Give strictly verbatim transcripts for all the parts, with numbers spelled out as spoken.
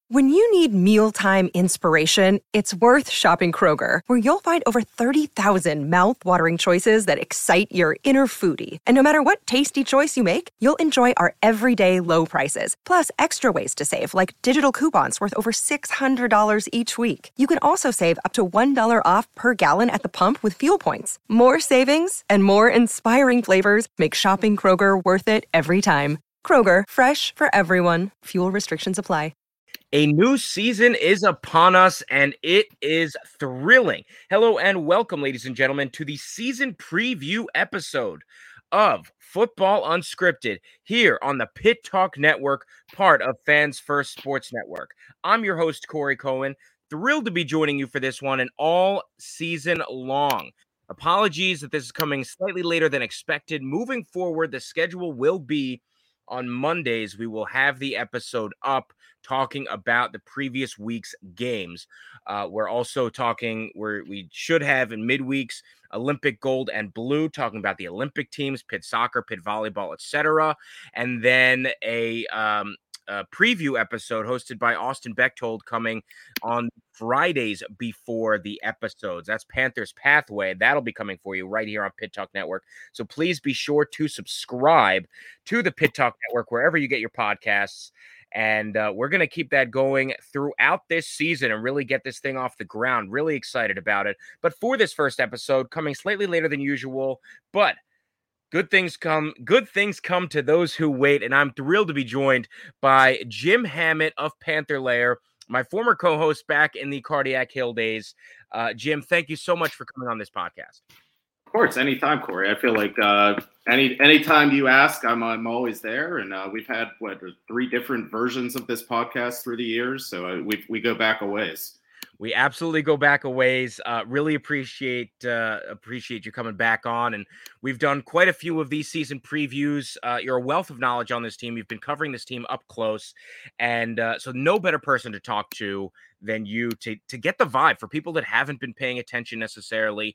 When you need mealtime inspiration, it's worth shopping Kroger, where you'll find over thirty thousand mouth-watering choices that excite your inner foodie. And no matter what tasty choice you make, you'll enjoy our everyday low prices, plus extra ways to save, like digital coupons worth over six hundred dollars each week. You can also save up to one dollar off per gallon at the pump with fuel points. More savings and more inspiring flavors make shopping Kroger worth it every time. Kroger, fresh for everyone. Fuel restrictions apply. A new season is upon us, and it is thrilling. Hello and welcome, ladies and gentlemen, to the season preview episode of Football Unscripted here on the Pit Talk Network, part of Fans First Sports Network. I'm your host, Corey Cohen. Thrilled to be joining you for this one and all season long. Apologies that this is coming slightly later than expected. Moving forward, the schedule will be on Mondays. We will have the episode up talking about the previous week's games. Uh, we're also talking where we should have in midweeks Olympic gold and blue, talking about the Olympic teams, Pitt soccer, Pitt volleyball, et cetera. And then a, um, a preview episode hosted by Austin Bechtold coming on Fridays before the episodes. That's Panthers Pathway. That'll be coming for you right here on Pit Talk Network. So please be sure to subscribe to the Pit Talk Network wherever you get your podcasts. And uh, we're going to keep that going throughout this season and really get this thing off the ground. Really excited about it. But for this first episode, coming slightly later than usual, but good things come, good things come to those who wait. And I'm thrilled to be joined by Jim Hammett of Panther Lair, my former co-host back in the Cardiac Hill days. Uh, Jim, thank you so much for coming on this podcast. Of course, anytime, Corey. I feel like uh, any anytime you ask, I'm I'm always there. And uh, we've had what three different versions of this podcast through the years, so uh, we we go back a ways. We absolutely go back a ways. Uh, really appreciate uh, appreciate you coming back on, and we've done quite a few of these season previews. Uh, you're a wealth of knowledge on this team. You've been covering this team up close, and uh, so no better person to talk to than you to to get the vibe for people that haven't been paying attention necessarily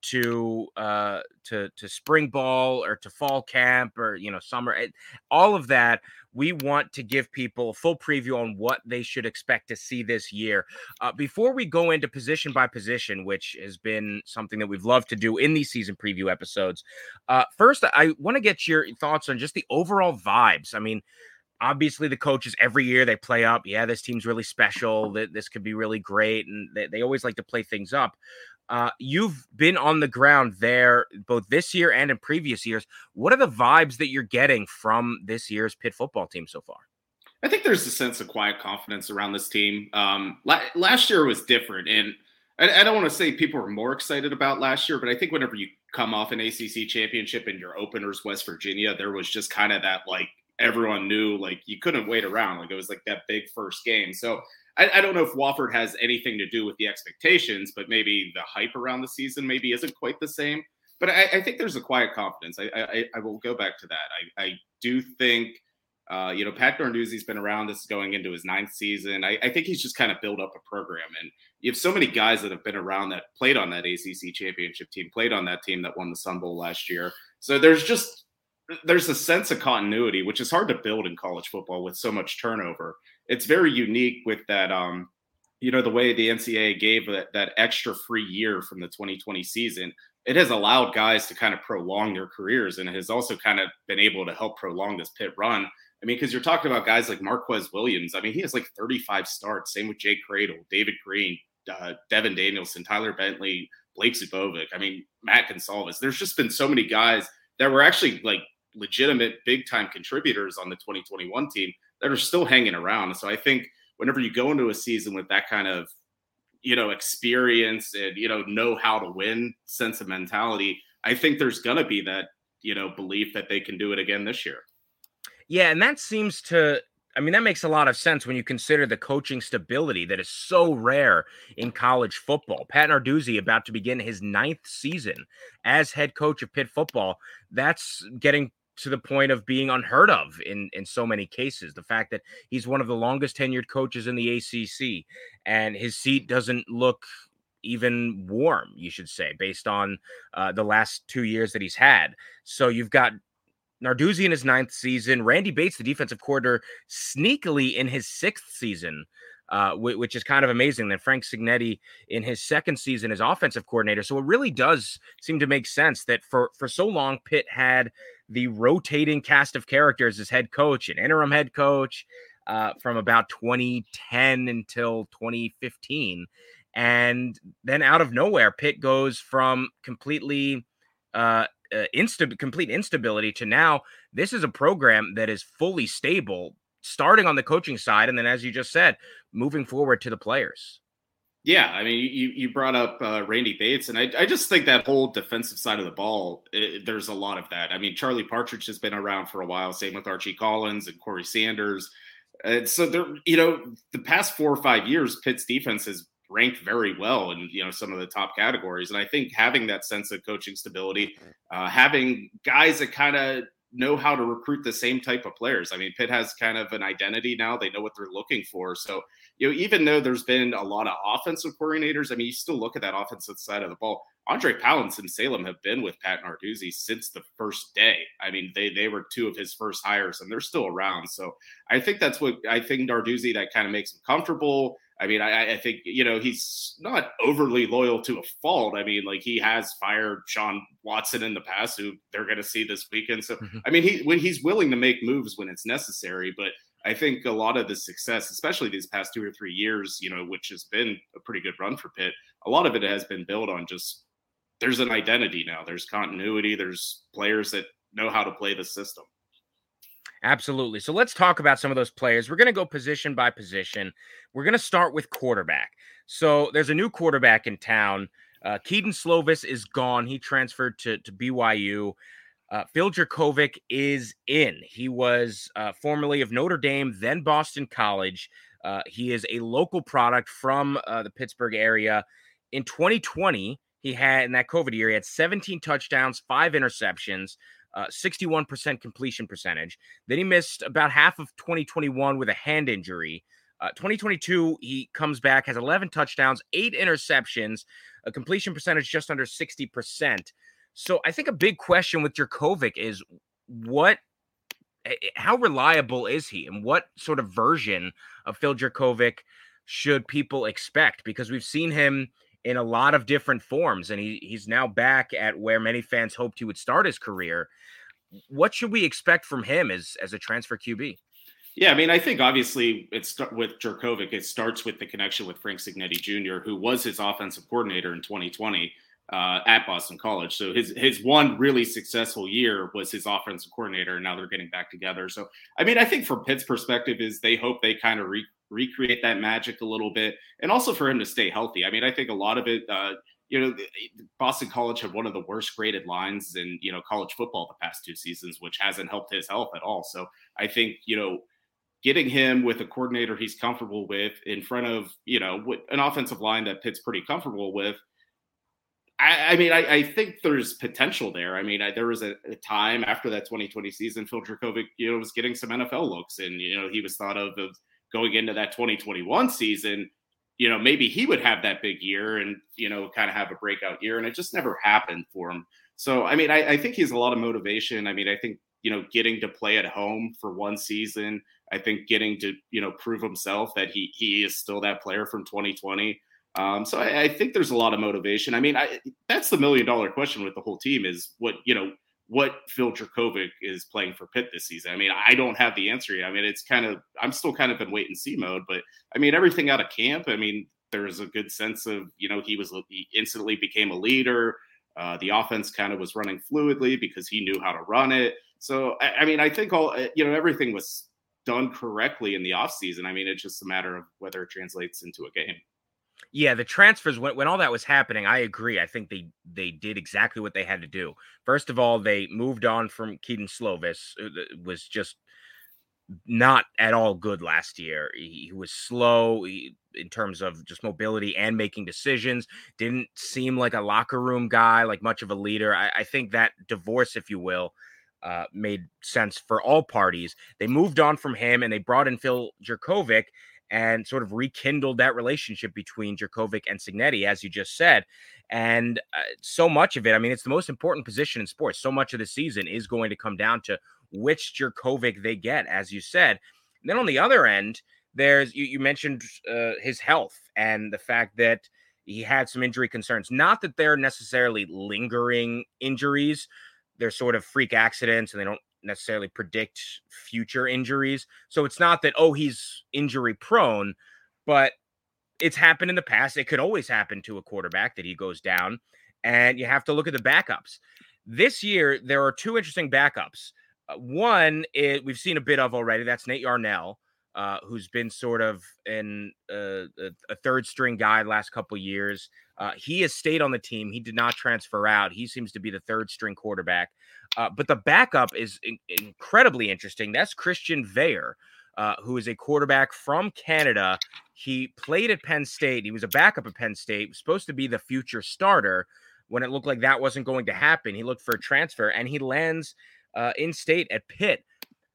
to uh, to to spring ball or to fall camp or you know summer, all of that. We want to give people a full preview on what they should expect to see this year. Uh, before we go into position by position, which has been something that we've loved to do in these season preview episodes, uh, first, I want to get your thoughts on just the overall vibes. I mean, obviously the coaches every year they play up. Yeah, this team's really special. This could be really great. And they, they always like to play things up. Uh, you've been on the ground there both this year and in previous years. What are the vibes that you're getting from this year's Pitt football team so far? I think there's a sense of quiet confidence around this team. Um, la- last year was different. And I, I don't want to say people were more excited about last year, but I think whenever you come off an A C C championship and your openers, West Virginia, there was just kind of that, like, everyone knew, like, you couldn't wait around. Like, it was like that big first game. So I, I don't know if Wofford has anything to do with the expectations, but maybe the hype around the season maybe isn't quite the same. But I, I think there's a quiet confidence. I, I, I will go back to that. I, I do think, uh, you know, Pat Narduzzi's been around. This is going into his ninth season. I, I think he's just kind of built up a program. And you have so many guys that have been around that played on that A C C championship team, played on that team that won the Sun Bowl last year. So there's just there's a sense of continuity, which is hard to build in college football with so much turnover. It's very unique with that, um, you know, the way the N C double A gave that, that extra free year from the twenty twenty season. It has allowed guys to kind of prolong their careers, and it has also kind of been able to help prolong this Pitt run. I mean, because you're talking about guys like Marquez Williams. I mean, he has like thirty-five starts. Same with Jake Cradle, David Green, uh, Devin Danielson, Tyler Bentley, Blake Zubovic. I mean, Matt Gonsalves. There's just been so many guys that were actually like legitimate big time contributors on the twenty twenty-one team that are still hanging around. So I think whenever you go into a season with that kind of, you know, experience and, you know, know how to win sense of mentality, I think there's going to be that, you know, belief that they can do it again this year. Yeah. And that seems to, I mean, that makes a lot of sense when you consider the coaching stability that is so rare in college football. Pat Narduzzi about to begin his ninth season as head coach of Pitt football. That's getting to the point of being unheard of in, in so many cases. The fact that he's one of the longest tenured coaches in the A C C and his seat doesn't look even warm, you should say, based on uh, the last two years that he's had. So you've got Narduzzi in his ninth season, Randy Bates, the defensive coordinator, sneakily in his sixth season uh, w- which is kind of amazing. Then Frank Cignetti in his second season as offensive coordinator. So it really does seem to make sense that for, for so long, Pitt had the rotating cast of characters as head coach and interim head coach uh, from about twenty ten until twenty fifteen. And then out of nowhere, Pitt goes from completely uh, uh, insta- complete instability to now this is a program that is fully stable, starting on the coaching side. And then, as you just said, moving forward to the players. Yeah, I mean, you you brought up uh, Randy Bates, and I I just think that whole defensive side of the ball, it, there's a lot of that. I mean, Charlie Partridge has been around for a while, same with Archie Collins and Corey Sanders. And so there, you know, the past four or five years, Pitt's defense has ranked very well in, you know, some of the top categories. And I think having that sense of coaching stability, uh, having guys that kind of know how to recruit the same type of players. I mean, Pitt has kind of an identity now. They know what they're looking for. So, you know, even though there's been a lot of offensive coordinators, I mean, you still look at that offensive side of the ball. Andre Pallins and Salem have been with Pat Narduzzi since the first day. I mean, they they were two of his first hires, and they're still around. So I think that's what I think Narduzzi, that kind of makes him comfortable. I mean, I, I think, you know, he's not overly loyal to a fault. I mean, like, he has fired Sean Watson in the past, who they're going to see this weekend. So, mm-hmm. I mean, he when he's willing to make moves when it's necessary. But I think a lot of the success, especially these past two or three years, you know, which has been a pretty good run for Pitt, a lot of it has been built on just there's an identity now. There's continuity. There's players that know how to play the system. Absolutely. So let's talk about some of those players. We're going to go position by position. We're going to start with quarterback. So there's a new quarterback in town. Uh, Kedon Slovis is gone. He transferred to, to B Y U. Uh, Phil Jurkovec is in. He was uh, formerly of Notre Dame, then Boston College. Uh, he is a local product from uh, the Pittsburgh area. In twenty twenty, he had, in that COVID year, he had seventeen touchdowns, five interceptions, Uh, sixty-one percent completion percentage. Then he missed about half of twenty twenty-one with a hand injury. Uh, twenty twenty-two, he comes back, has eleven touchdowns, eight interceptions, a completion percentage just under sixty percent. So I think a big question with Jurkovec is what, how reliable is he, and what sort of version of Phil Jurkovec should people expect? Because we've seen him in a lot of different forms, and he he's now back at where many fans hoped he would start his career. What should we expect from him as, as a transfer Q B? Yeah, I mean, I think obviously it's with Jurkovec, it starts with the connection with Frank Cignetti Junior, who was his offensive coordinator in twenty twenty uh, at Boston College. So his his one really successful year was his offensive coordinator, and now they're getting back together. So, I mean, I think from Pitt's perspective is they hope they kind of re- recreate that magic a little bit, and also for him to stay healthy. I mean, I think a lot of it, uh, you know, Boston College had one of the worst graded lines in, you know, college football the past two seasons, which hasn't helped his health at all. So I think, you know, getting him with a coordinator he's comfortable with in front of, you know, an offensive line that Pitt's pretty comfortable with, I, I mean, I, I think there's potential there. I mean, I, there was a, a time after that twenty twenty season, Phil Jurkovec, you know, was getting some N F L looks, and, you know, he was thought of as going into that twenty twenty-one season, you know, maybe he would have that big year and, you know, kind of have a breakout year, and it just never happened for him. So, I mean, I, I think he has a lot of motivation. I mean, I think, you know, getting to play at home for one season, I think getting to, you know, prove himself that he he is still that player from twenty twenty. Um, so I, I think there's a lot of motivation. I mean, I, that's the million dollar question with the whole team is what, you know, what Phil Jurkovec is playing for Pitt this season. I mean, I don't have the answer yet. I mean, it's kind of, I'm still kind of in wait and see mode, but I mean, everything out of camp, I mean, there's a good sense of, you know, he was, he instantly became a leader. Uh, the offense kind of was running fluidly because he knew how to run it. So, I, I mean, I think all, you know, everything was done correctly in the offseason. I mean, it's just a matter of whether it translates into a game. Yeah, the transfers, when, when all that was happening, I agree. I think they they did exactly what they had to do. First of all, they moved on from Kedon Slovis, who was just not at all good last year. He, he was slow he, in terms of just mobility and making decisions. Didn't seem like a locker room guy, like much of a leader. I, I think that divorce, if you will, uh, made sense for all parties. They moved on from him, and they brought in Phil Jurkovec and sort of rekindled that relationship between Jurkovec and Cignetti, as you just said. And uh, so much of it, I mean, it's the most important position in sports. So much of the season is going to come down to which Jurkovec they get, as you said. And then on the other end, there's you, you mentioned uh, his health and the fact that he had some injury concerns. Not that they're necessarily lingering injuries. They're sort of freak accidents and they don't necessarily predict future injuries. So it's not that, oh, he's injury prone, but it's happened in the past. It could always happen to a quarterback that he goes down, and you have to look at the backups. This year, there are two interesting backups. Uh, one is, we've seen a bit of already. That's Nate Yarnell, uh, who's been sort of in uh, a, a third string guy last couple years. Uh, he has stayed on the team. He did not transfer out. He seems to be the third string quarterback. Uh, but the backup is in- incredibly interesting. That's Christian Veilleux, uh, who is a quarterback from Canada. He played at Penn State. He was a backup at Penn State, was supposed to be the future starter. When it looked like that wasn't going to happen, he looked for a transfer, and he lands uh, in state at Pitt.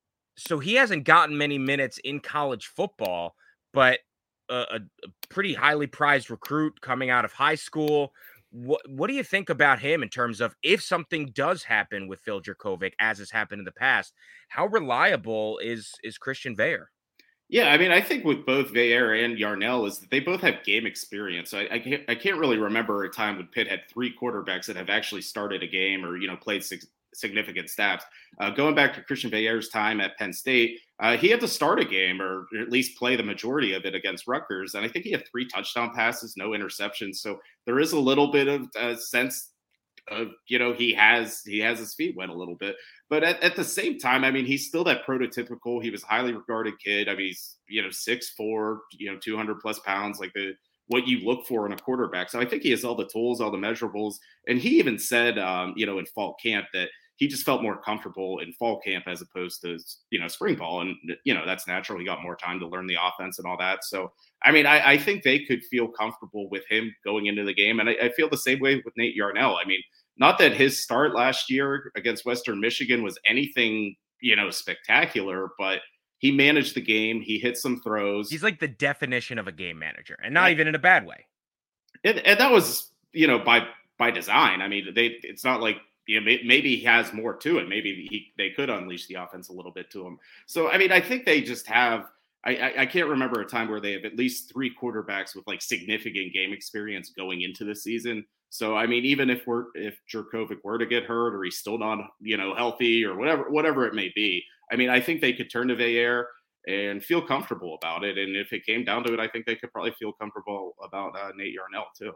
So he hasn't gotten many minutes in college football, but a, a, a pretty highly prized recruit coming out of high school. What what do you think about him in terms of if something does happen with Phil Jurkovec, as has happened in the past, how reliable is is Christian Veilleux? Yeah, I mean, I think with both Veilleux and Yarnell is that they both have game experience. I, I can't I can't really remember a time when Pitt had three quarterbacks that have actually started a game or, you know, played sig- significant snaps. Uh, going back to Christian Veilleux's time at Penn State, uh, he had to start a game or at least play the majority of it against Rutgers, and I think he had three touchdown passes, no interceptions. So there is a little bit of uh, sense of, you know, he has he has his feet wet a little bit. But at, at the same time, I mean, he's still that prototypical. He was a highly regarded kid. I mean, he's, you know, six four, you know, two hundred plus pounds, like the what you look for in a quarterback. So I think he has all the tools, all the measurables. And he even said, um, you know, in fall camp that he just felt more comfortable in fall camp as opposed to, you know, spring ball. And, you know, that's natural. He got more time to learn the offense and all that. So, I mean, I, I think they could feel comfortable with him going into the game. And I, I feel the same way with Nate Yarnell. I mean, not that his start last year against Western Michigan was anything, you know, spectacular, but he managed the game. He hit some throws. He's like the definition of a game manager, and not and, even in a bad way. And, and that was, you know, by by design. I mean, they it's not like, you know, maybe he has more to it. Maybe he, they could unleash the offense a little bit to him. So, I mean, I think they just have I, I, I can't remember a time where they have at least three quarterbacks with like significant game experience going into the season. So, I mean, even if we're if Jurkovec were to get hurt or he's still not, you know, healthy or whatever, whatever it may be, I mean, I think they could turn to Veilleux and feel comfortable about it. And if it came down to it, I think they could probably feel comfortable about uh, Nate Yarnell too.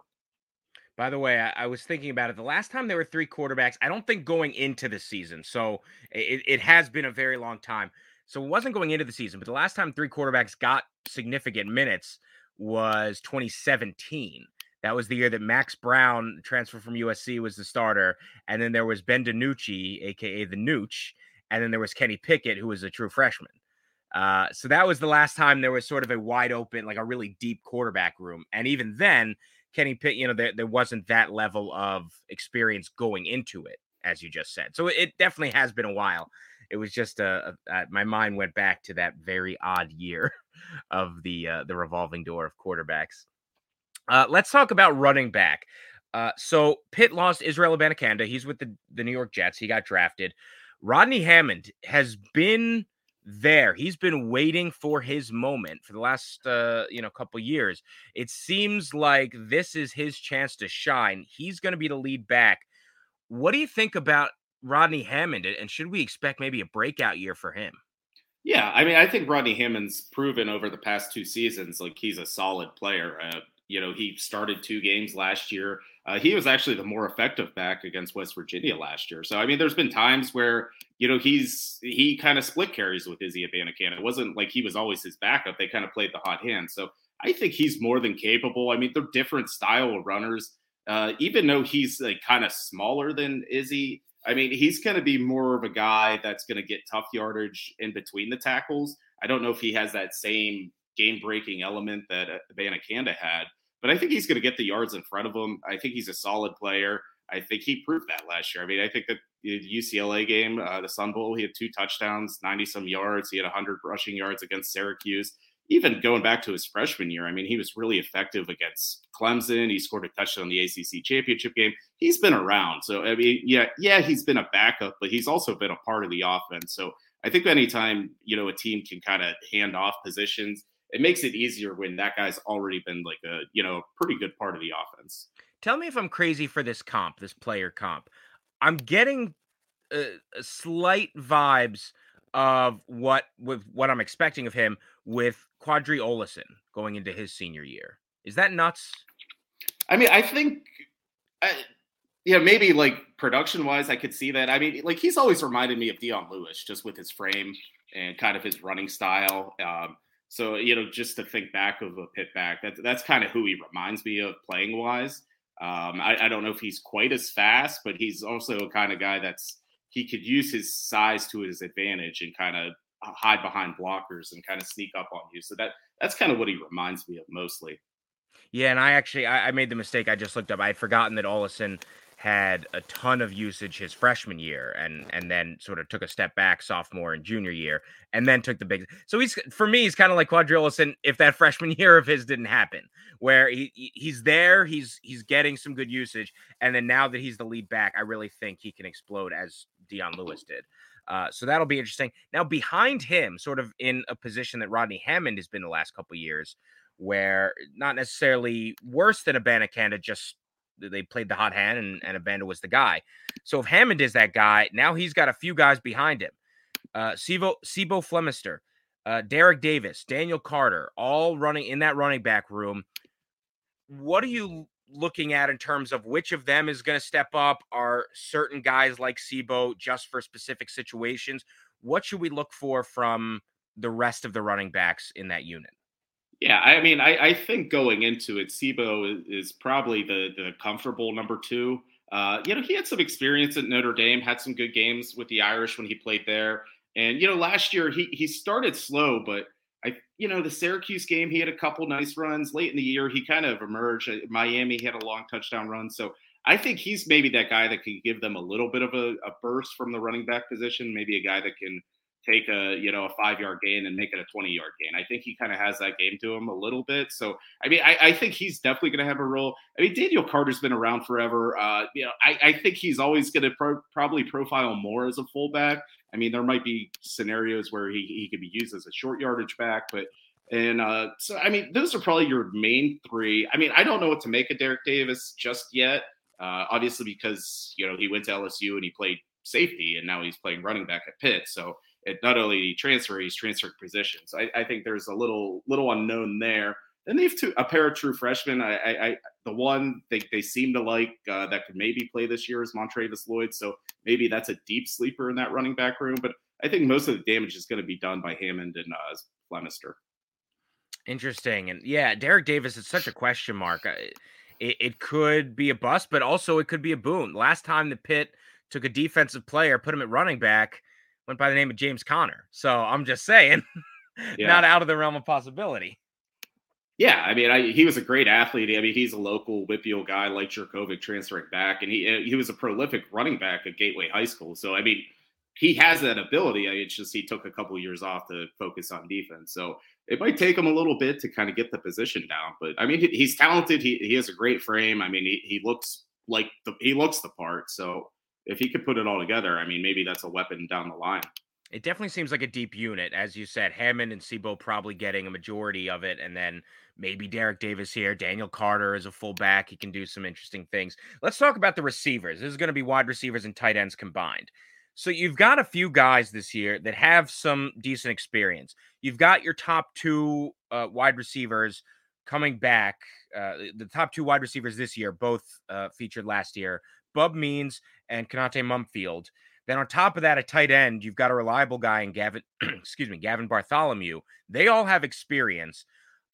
By the way, I, I was thinking about it. The last time there were three quarterbacks, I don't think going into the season. So it, it has been a very long time. So it wasn't going into the season, but the last time three quarterbacks got significant minutes was twenty seventeen. That was the year that Max Brown, transfer from U S C, was the starter. And then there was Ben DiNucci, a k a the Nooch. And then there was Kenny Pickett, who was a true freshman. Uh, so that was the last time there was sort of a wide open, like a really deep quarterback room. And even then, Kenny Pickett, you know, there, there wasn't that level of experience going into it, as you just said. So it definitely has been a while. It was just a, a, a my mind went back to that very odd year of the uh, the revolving door of quarterbacks. Uh, let's talk about running back. Uh, so Pitt lost Israel Abanikanda. He's with the, the New York Jets. He got drafted. Rodney Hammond has been there. He's been waiting for his moment for the last uh, you know couple years. It seems like this is his chance to shine. He's going to be the lead back. What do you think about Rodney Hammond, and should we expect maybe a breakout year for him? Yeah, I mean, I think Rodney Hammond's proven over the past two seasons like he's a solid player. Uh, you know, he started two games last year. Uh, he was actually the more effective back against West Virginia last year. So, I mean, there's been times where, you know, he's he kind of split carries with Izzy Abanikanda. It wasn't like he was always his backup. They kind of played the hot hand. So I think he's more than capable. I mean, they're different style of runners. Uh, even though he's like kind of smaller than Izzy, I mean, he's going to be more of a guy that's going to get tough yardage in between the tackles. I don't know if he has that same game-breaking element that Abanikanda had, but I think he's going to get the yards in front of him. I think he's a solid player. I think he proved that last year. I mean, I think that the U C L A game, uh, the Sun Bowl, he had two touchdowns, ninety-some yards. He had one hundred rushing yards against Syracuse. Even going back to his freshman year, I mean, he was really effective against Clemson. He scored a touchdown in the A C C championship game. He's been around. So, I mean, yeah, yeah, he's been a backup, but he's also been a part of the offense. So I think anytime, you know, a team can kind of hand off positions it makes it easier when that guy's already been like a, you know, pretty good part of the offense. Tell me if I'm crazy for this comp, this player comp. I'm getting uh, slight vibes of what with what I'm expecting of him with Quadri Olison going into his senior year. Is that nuts? I mean, I think, I, yeah, maybe like production wise, I could see that. I mean, like he's always reminded me of Dion Lewis, just with his frame and kind of his running style. Um, so you know, just to think back of a pit back, that's that's kind of who he reminds me of playing wise. Um, I, I don't know if he's quite as fast, but he's also a kind of guy that's he could use his size to his advantage and kind of hide behind blockers and kind of sneak up on you. So that that's kind of what he reminds me of mostly. Yeah, and I actually I, I made the mistake. I just looked up. I had forgotten that Olison had a ton of usage his freshman year, and and then sort of took a step back sophomore and junior year, and then took the big. So he's for me, he's kind of like Quadri Olison if that freshman year of his didn't happen, where he he's there, he's he's getting some good usage, and then now that he's the lead back, I really think he can explode as Dion Lewis did. Uh, so that'll be interesting. Now behind him, sort of in a position that Rodney Hammond has been the last couple of years, where not necessarily worse than Abanikanda, just they played the hot hand and, and Abanda was the guy. So if Hammond is that guy, now he's got a few guys behind him. Uh, Sibo, Sibo Flemister, uh, Derek Davis, Daniel Carter, all running in that running back room. What are you looking at in terms of which of them is going to step up? Are certain guys like Sibo just for specific situations? What should we look for from the rest of the running backs in that unit? Yeah, I mean, I, I think going into it, Sibo is, is probably the the comfortable number two. Uh, you know, he had some experience at Notre Dame, had some good games with the Irish when he played there. And, you know, last year he he started slow, but I, you know, the Syracuse game, he had a couple nice runs. Late in the year, he kind of emerged. At Miami, he had a long touchdown run. So I think he's maybe that guy that can give them a little bit of a, a burst from the running back position, maybe a guy that can take a, you know, a five yard gain and make it a twenty yard gain. I think he kind of has that game to him a little bit. So, I mean, I, I think he's definitely going to have a role. I mean, Daniel Carter's been around forever. Uh, you know, I, I think he's always going to pro- probably profile more as a fullback. I mean, there might be scenarios where he, he could be used as a short yardage back, but, and uh, so, I mean, those are probably your main three. I mean, I don't know what to make of Derek Davis just yet. Uh, obviously because, you know, he went to L S U and he played safety and now he's playing running back at Pitt. So, it not only transfer, he's transferred positions. I, I think there's a little little unknown there. Then they have two, a pair of true freshmen. I, I, I the one they, they seem to like uh, that could maybe play this year is Montravis Lloyd. So maybe that's a deep sleeper in that running back room. But I think most of the damage is going to be done by Hammond and uh, Flemister. Interesting. And yeah, Derek Davis is such a question mark. It, it could be a bust, but also it could be a boon. Last time the Pitt took a defensive player, put him at running back, went by the name of James Conner. So I'm just saying, yeah. Not out of the realm of possibility. Yeah, I mean, I, he was a great athlete. I mean, he's a local Whitfield guy like Jurkovec transferring back, and he he was a prolific running back at Gateway High School. So, I mean, he has that ability. It's just he took a couple of years off to focus on defense. So it might take him a little bit to kind of get the position down. But, I mean, he, he's talented. He he has a great frame. I mean, he, he looks like the, he looks the part. So if he could put it all together, I mean, maybe that's a weapon down the line. It definitely seems like a deep unit. As you said, Hammond and Sibo probably getting a majority of it. And then maybe Derek Davis here. Daniel Carter is a fullback. He can do some interesting things. Let's talk about the receivers. This is going to be wide receivers and tight ends combined. So you've got a few guys this year that have some decent experience. You've got your top two uh, wide receivers coming back. Uh, the top two wide receivers this year, both uh, featured last year. Bub Means and Kanate Mumfield. Then on top of that, a tight end, you've got a reliable guy in Gavin, excuse me, Gavin Bartholomew. They all have experience.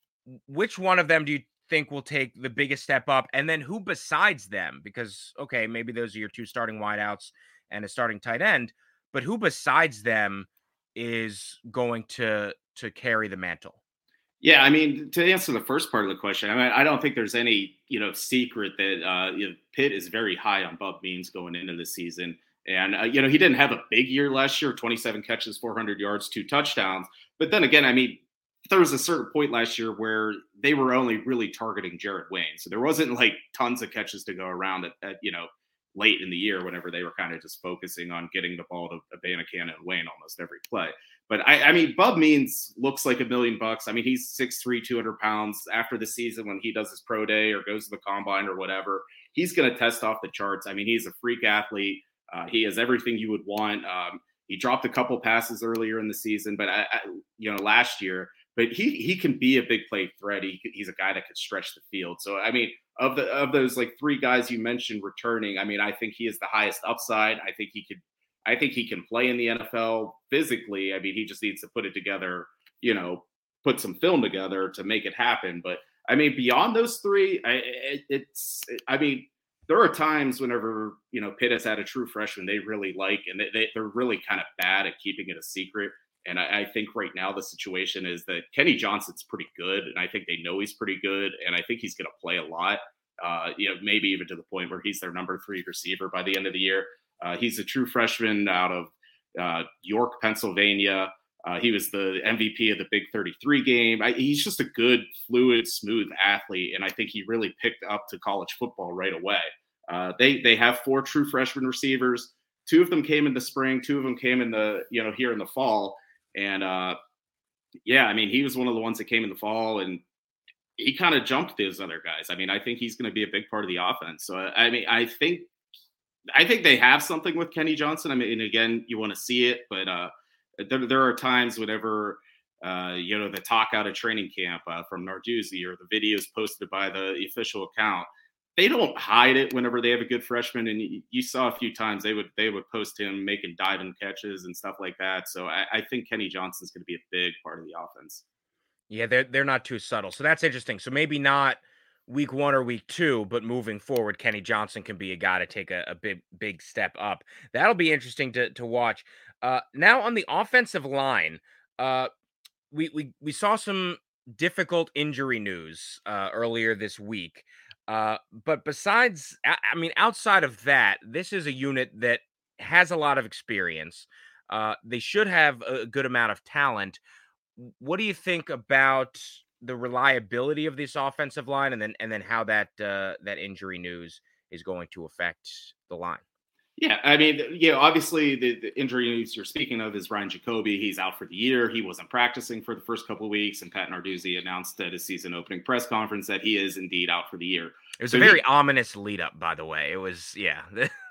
Which one of them do you think will take the biggest step up? And then who besides them? Because, okay, maybe those are your two starting wideouts and a starting tight end, but who besides them is going to, to carry the mantle? Yeah, I mean, to answer the first part of the question, I mean, I don't think there's any, you know, secret that uh, you know, Pitt is very high on Bub Means going into the season. And, uh, you know, he didn't have a big year last year, twenty-seven catches, four hundred yards, two touchdowns. But then again, I mean, there was a certain point last year where they were only really targeting Jared Wayne. So there wasn't like tons of catches to go around at, at you know, late in the year, whenever they were kind of just focusing on getting the ball to Abanikanda and Wayne almost every play. But I, I mean, Bub Means looks like a million bucks. I mean, he's six three, two hundred pounds. After the season, when he does his pro day or goes to the combine or whatever, he's going to test off the charts. I mean, he's a freak athlete. Uh, he has everything you would want. Um, he dropped a couple passes earlier in the season, but I, I, you know, last year. But he he can be a big play threat. He, he's a guy that could stretch the field. So I mean, of the of those like three guys you mentioned returning, I mean, I think he is the highest upside. I think he could. I think he can play in the N F L physically. I mean, he just needs to put it together. You know, put some film together to make it happen. But I mean, beyond those three, I, it, it's. I mean, there are times whenever you know Pitt has had a true freshman they really like, and they, they they're really kind of bad at keeping it a secret. And I, I think right now the situation is that Kenny Johnson's pretty good, and I think they know he's pretty good, and I think he's going to play a lot. Uh, you know, maybe even to the point where he's their number three receiver by the end of the year. Uh, he's a true freshman out of uh, York, Pennsylvania. Uh, he was the M V P of the Big thirty-three game. I, he's just a good, fluid, smooth athlete, and I think he really picked up to college football right away. Uh, they they have four true freshman receivers. Two of them came in the spring. Two of them came in the you know here in the fall. And, uh, yeah, I mean, he was one of the ones that came in the fall, and he kind of jumped those other guys. I mean, I think he's going to be a big part of the offense. So, I mean, I think I think they have something with Kenny Johnson. I mean, and again, you want to see it, but uh, there, there are times whenever, uh, you know, the talk out of training camp uh, from Narduzzi or the videos posted by the official account, they don't hide it whenever they have a good freshman. And you, you saw a few times they would they would post him making diving catches and stuff like that. So I, I think Kenny Johnson's going to be a big part of the offense. Yeah, they're they're not too subtle. So that's interesting. So maybe not week one or week two, but moving forward, Kenny Johnson can be a guy to take a, a big big step up. That'll be interesting to to watch. Uh, now on the offensive line, uh, we we we saw some difficult injury news uh, earlier this week. Uh, but besides, I, I mean, outside of that, this is a unit that has a lot of experience. Uh, they should have a good amount of talent. What do you think about the reliability of this offensive line, and then and then how that uh, that injury news is going to affect the line? Yeah, I mean, yeah, obviously the, the injury news you're speaking of is Ryan Jacoby. He's out for the year. He wasn't practicing for the first couple of weeks, and Pat Narduzzi announced at his season opening press conference that he is indeed out for the year. It was so a very he, ominous lead up, by the way. It was, yeah.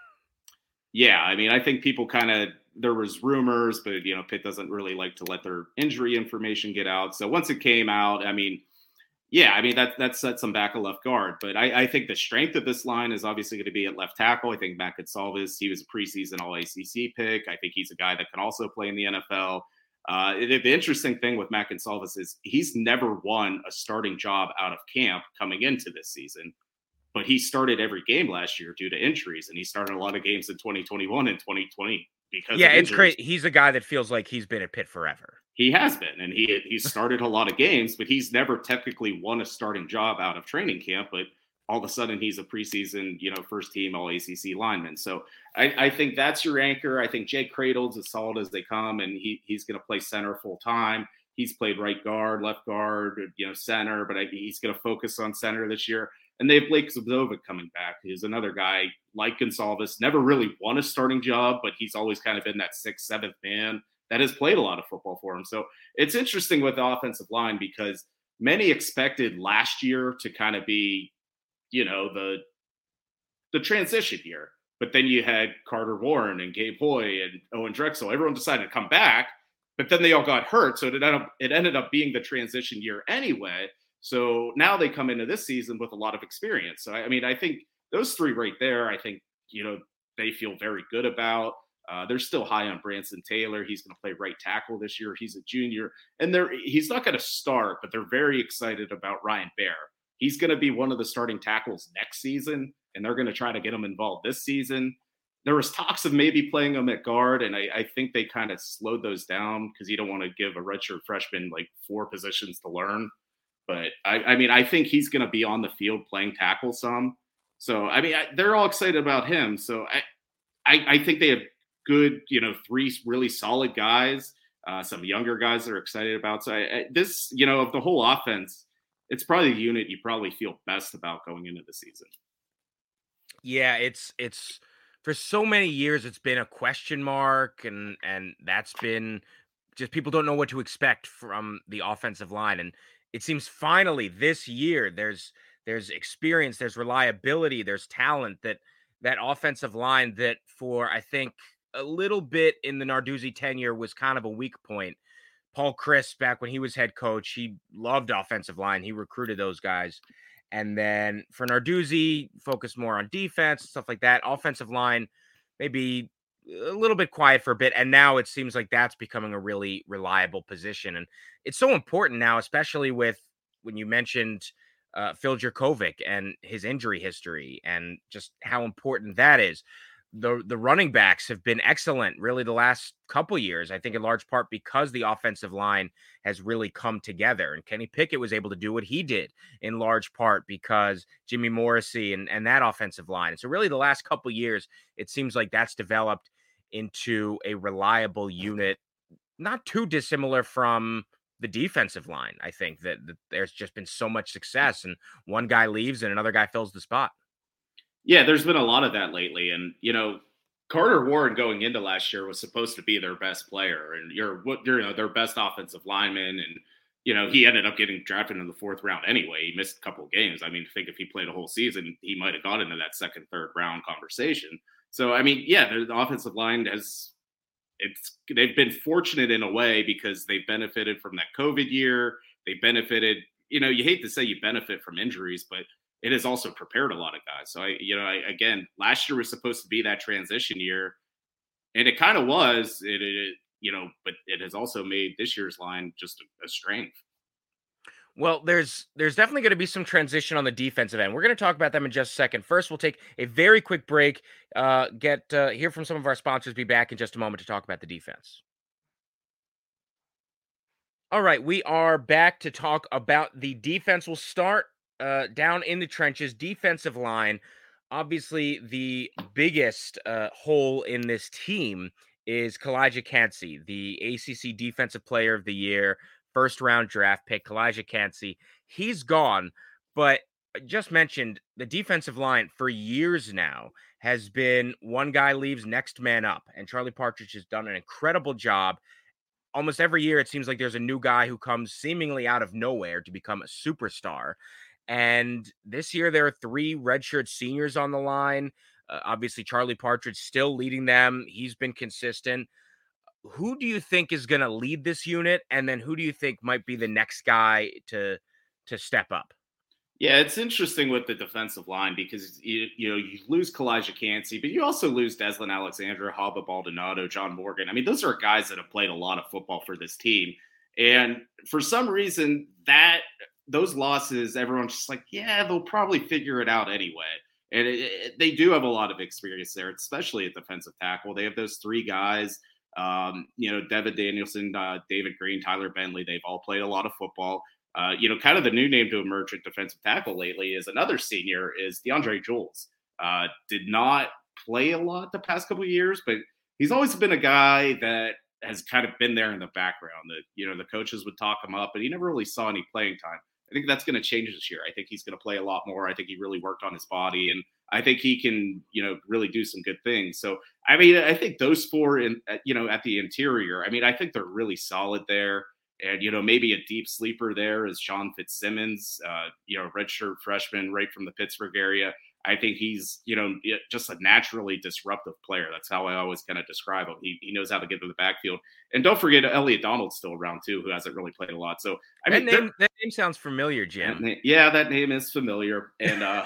yeah, I mean, I think people kind of, there was rumors, but, you know, Pitt doesn't really like to let their injury information get out. So once it came out, I mean, yeah, I mean, that that sets them back a left guard. But I, I think the strength of this line is obviously going to be at left tackle. I think Matt Gonsalves, he was a preseason All A C C pick. I think he's a guy that can also play in the N F L. Uh, the, the interesting thing with Matt Gonsalves is he's never won a starting job out of camp coming into this season. But he started every game last year due to injuries, and he started a lot of games in twenty twenty-one and twenty twenty because yeah, of it's injuries. great. He's a guy that feels like he's been at Pitt forever. He has been, and he he started a lot of games, but he's never technically won a starting job out of training camp. But all of a sudden, he's a preseason, you know, first team All A C C lineman. So I, I think that's your anchor. I think Jake Cradle's as solid as they come, and he he's going to play center full time. He's played right guard, left guard, you know, center, but I, he's going to focus on center this year. And they have Blake Zabzovic coming back. He's another guy like Gonsalves, never really won a starting job, but he's always kind of been that sixth, seventh man that has played a lot of football for him. So it's interesting with the offensive line because many expected last year to kind of be, you know, the the transition year. But then you had Carter Warren and Gabe Hoy and Owen Drexel. Everyone decided to come back, but then they all got hurt. So it ended up, it ended up being the transition year anyway. So now they come into this season with a lot of experience. So, I mean, I think those three right there, I think, you know, they feel very good about. Uh, they're still high on Branson Taylor. He's going to play right tackle this year. He's a junior. And they're he's not going to start, but they're very excited about Ryan Baer. He's going to be one of the starting tackles next season, and they're going to try to get him involved this season. There was talks of maybe playing him at guard, and I, I think they kind of slowed those down because you don't want to give a redshirt freshman like four positions to learn. But, I, I mean, I think he's going to be on the field playing tackle some. So, I mean, I, they're all excited about him. So, I, I, I think they have good, you know, three really solid guys, uh, some younger guys that are excited about. So, I, I, this, you know, of the whole offense, it's probably the unit you probably feel best about going into the season. Yeah, it's it's for so many years it's been a question mark, and and that's been just people don't know what to expect from the offensive line. And it seems finally this year there's there's experience, there's reliability, there's talent that that offensive line that for I think a little bit in the Narduzzi tenure was kind of a weak point. Paul Chryst, back when he was head coach, he loved offensive line. He recruited those guys. And then for Narduzzi, focused more on defense, stuff like that. Offensive line, maybe a little bit quiet for a bit. And now it seems like that's becoming a really reliable position. And it's so important now, especially with when you mentioned uh, Phil Jurkovec and his injury history and just how important that is. The the running backs have been excellent really the last couple years, I think in large part because the offensive line has really come together. And Kenny Pickett was able to do what he did in large part because Jimmy Morrissey and, and that offensive line. And so really the last couple years, it seems like that's developed into a reliable unit, not too dissimilar from the defensive line. I think that, that there's just been so much success and one guy leaves and another guy fills the spot. Yeah, there's been a lot of that lately. And, you know, Carter Warren going into last year was supposed to be their best player and you're, you're you know, their best offensive lineman. And, you know, he ended up getting drafted in the fourth round anyway. He missed a couple of games. I mean, I think if he played a whole season, he might have got into that second, third round conversation. So, I mean, yeah, the offensive line has, it's, they've been fortunate in a way because they benefited from that COVID year. They benefited, you know, you hate to say you benefit from injuries, but it has also prepared a lot of guys. So I, you know, I, again, last year was supposed to be that transition year and it kind of was, it, it, you know, but it has also made this year's line just a, a strength. Well, there's there's definitely going to be some transition on the defensive end. We're going to talk about them in just a second. First, we'll take a very quick break, uh, get uh, hear from some of our sponsors, be back in just a moment to talk about the defense. All right, we are back to talk about the defense. We'll start uh, down in the trenches, defensive line. Obviously, the biggest uh, hole in this team is Calijah Kancey, the A C C Defensive Player of the Year, first round draft pick. Calijah Kancey, he's gone, but I just mentioned the defensive line for years now has been one guy leaves, next man up, and Charlie Partridge has done an incredible job. Almost every year, it seems like there's a new guy who comes seemingly out of nowhere to become a superstar. And this year, there are three redshirt seniors on the line. Uh, obviously, Charlie Partridge still leading them. He's been consistent. Who do you think is going to lead this unit? And then who do you think might be the next guy to, to step up? Yeah, it's interesting with the defensive line because, you, you know, you lose Calijah Kancey, but you also lose Deslin Alexander, Haba Baldonado, John Morgan. I mean, those are guys that have played a lot of football for this team. And for some reason, that those losses, everyone's just like, yeah, they'll probably figure it out anyway. And it, it, they do have a lot of experience there, especially at defensive tackle. They have those three guys, um, you know, Devin Danielson, uh, David Green, Tyler Bentley. They've all played a lot of football. Uh, you know, kind of the new name to emerge at defensive tackle lately is another senior is DeAndre Jules. Uh, did not play a lot the past couple of years, but he's always been a guy that has kind of been there in the background that, you know, the coaches would talk him up, but he never really saw any playing time. I think that's going to change this year. I think he's going to play a lot more. I think he really worked on his body, and I think he can, you know, really do some good things. So, I mean, I think those four in, you know, at the interior, I mean, I think they're really solid there. And, you know, maybe a deep sleeper there is Sean Fitzsimmons, uh, you know, redshirt freshman right from the Pittsburgh area. I think he's, you know, just a naturally disruptive player. That's how I always kind of describe him. He, he knows how to get to the backfield. And don't forget, Elliot Donald's still around, too, who hasn't really played a lot. So, I that mean, name, that name sounds familiar, Jim. That name, yeah, that name is familiar. And, uh,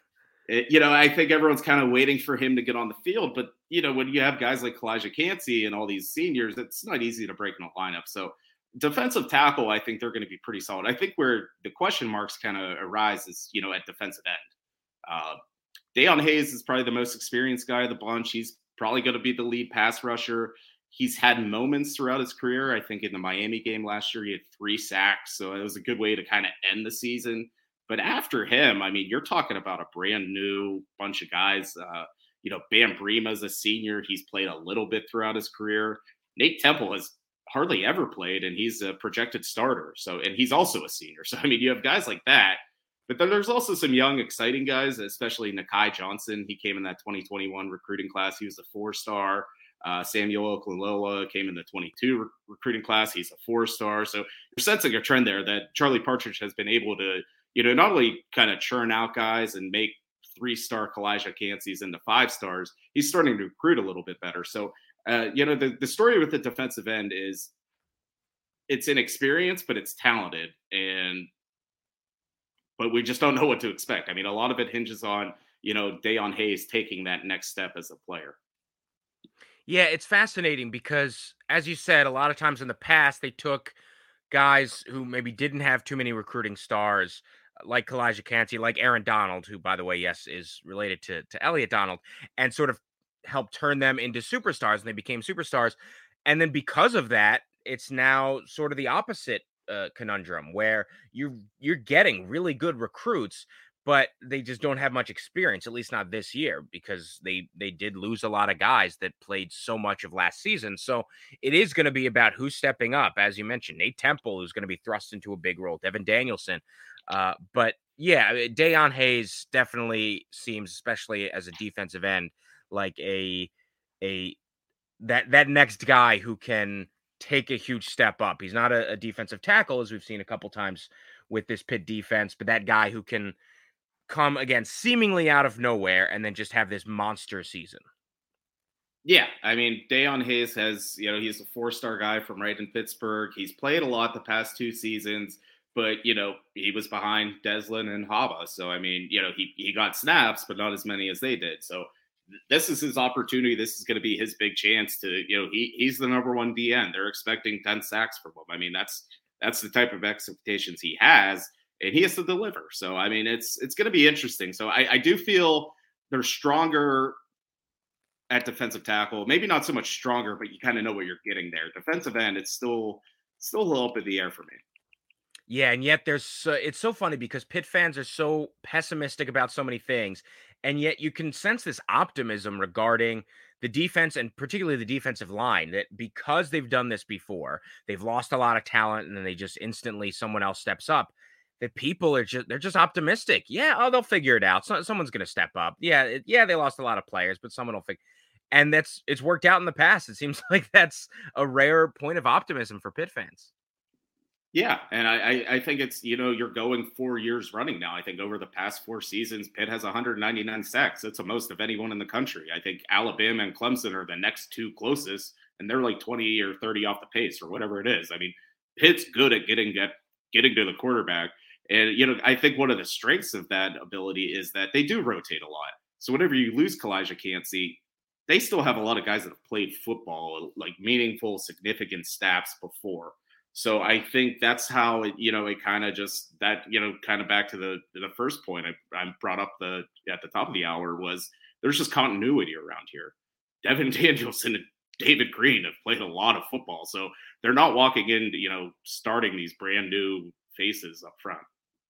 it, you know, I think everyone's kind of waiting for him to get on the field. But, you know, when you have guys like Calijah Kancey and all these seniors, it's not easy to break in a lineup. So, defensive tackle, I think they're going to be pretty solid. I think where the question marks kind of arise is, you know, at defensive end. Uh, Deion Hayes is probably the most experienced guy of the bunch. He's probably going to be the lead pass rusher. He's had moments throughout his career. I think in the Miami game last year, he had three sacks. So it was a good way to kind of end the season. But after him, I mean, you're talking about a brand new bunch of guys. Uh, you know, Bam Brima's a senior. He's played a little bit throughout his career. Nate Temple has hardly ever played, and he's a projected starter. So, and he's also a senior. So, I mean, you have guys like that. But then there's also some young, exciting guys, especially Nakai Johnson. He came in that twenty twenty-one recruiting class. He was a four-star. Uh, Samuel Okunlola came in the twenty-two re- recruiting class. He's a four-star. So you're sensing a trend there that Charlie Partridge has been able to, you know, not only kind of churn out guys and make three-star Kalijah Cansey's into five stars, he's starting to recruit a little bit better. So, uh, you know, the, the story with the defensive end is it's inexperienced, but it's talented. And, but we just don't know what to expect. I mean, a lot of it hinges on, you know, Dayon Hayes taking that next step as a player. Yeah, it's fascinating because, as you said, a lot of times in the past, they took guys who maybe didn't have too many recruiting stars, like Kalijah Cansey, like Aaron Donald, who, by the way, yes, is related to, to Elliot Donald, and sort of helped turn them into superstars, and they became superstars. And then because of that, it's now sort of the opposite uh, conundrum where you're you're getting really good recruits, but they just don't have much experience, at least not this year, because they they did lose a lot of guys that played so much of last season. So it is going to be about who's stepping up, as you mentioned. Nate Temple, who's going to be thrust into a big role, Devin Danielson. Uh, but yeah, Dayon Hayes definitely seems, especially as a defensive end, like a a that that next guy who can take a huge step up. He's not a, a defensive tackle, as we've seen a couple times with this Pitt defense, but that guy who can come again seemingly out of nowhere and then just have this monster season. Yeah, I mean, Dayon Hayes has, you know, he's a four-star guy from right in Pittsburgh. He's played a lot the past two seasons, but, you know, he was behind Deslin and Haba. So, I mean, you know, he, he got snaps, but not as many as they did. So this is his opportunity. This is going to be his big chance to, you know, he he's the number one D N. They're expecting ten sacks from him. I mean, that's that's the type of expectations he has, and he has to deliver. So, I mean, it's it's going to be interesting. So I, I do feel they're stronger at defensive tackle. Maybe not so much stronger, but you kind of know what you're getting there. Defensive end, it's still still a little up in the air for me. Yeah, and yet there's uh, it's so funny because Pitt fans are so pessimistic about so many things, and yet you can sense this optimism regarding the defense and particularly the defensive line, that because they've done this before, they've lost a lot of talent and then they just instantly someone else steps up. That people are just they're just optimistic. Yeah, oh, they'll figure it out. So, someone's going to step up. Yeah, it, yeah, they lost a lot of players, but someone will figure. And that's it's worked out in the past. It seems like that's a rare point of optimism for Pitt fans. Yeah, and I, I think it's, you know, you're going four years running now. I think over the past four seasons, Pitt has one hundred ninety-nine sacks. That's the most of anyone in the country. I think Alabama and Clemson are the next two closest, and they're like twenty or thirty off the pace or whatever it is. I mean, Pitt's good at getting at getting to the quarterback. And, you know, I think one of the strengths of that ability is that they do rotate a lot. So whenever you lose Kalijah Cansey, they still have a lot of guys that have played football, like meaningful, significant snaps before. So I think that's how it, you know, it kind of just that, you know, kind of back to the the first point I, I brought up the at the top of the hour was there's just continuity around here. Devin Danielson and David Green have played a lot of football, so they're not walking in, you know, starting these brand new faces up front.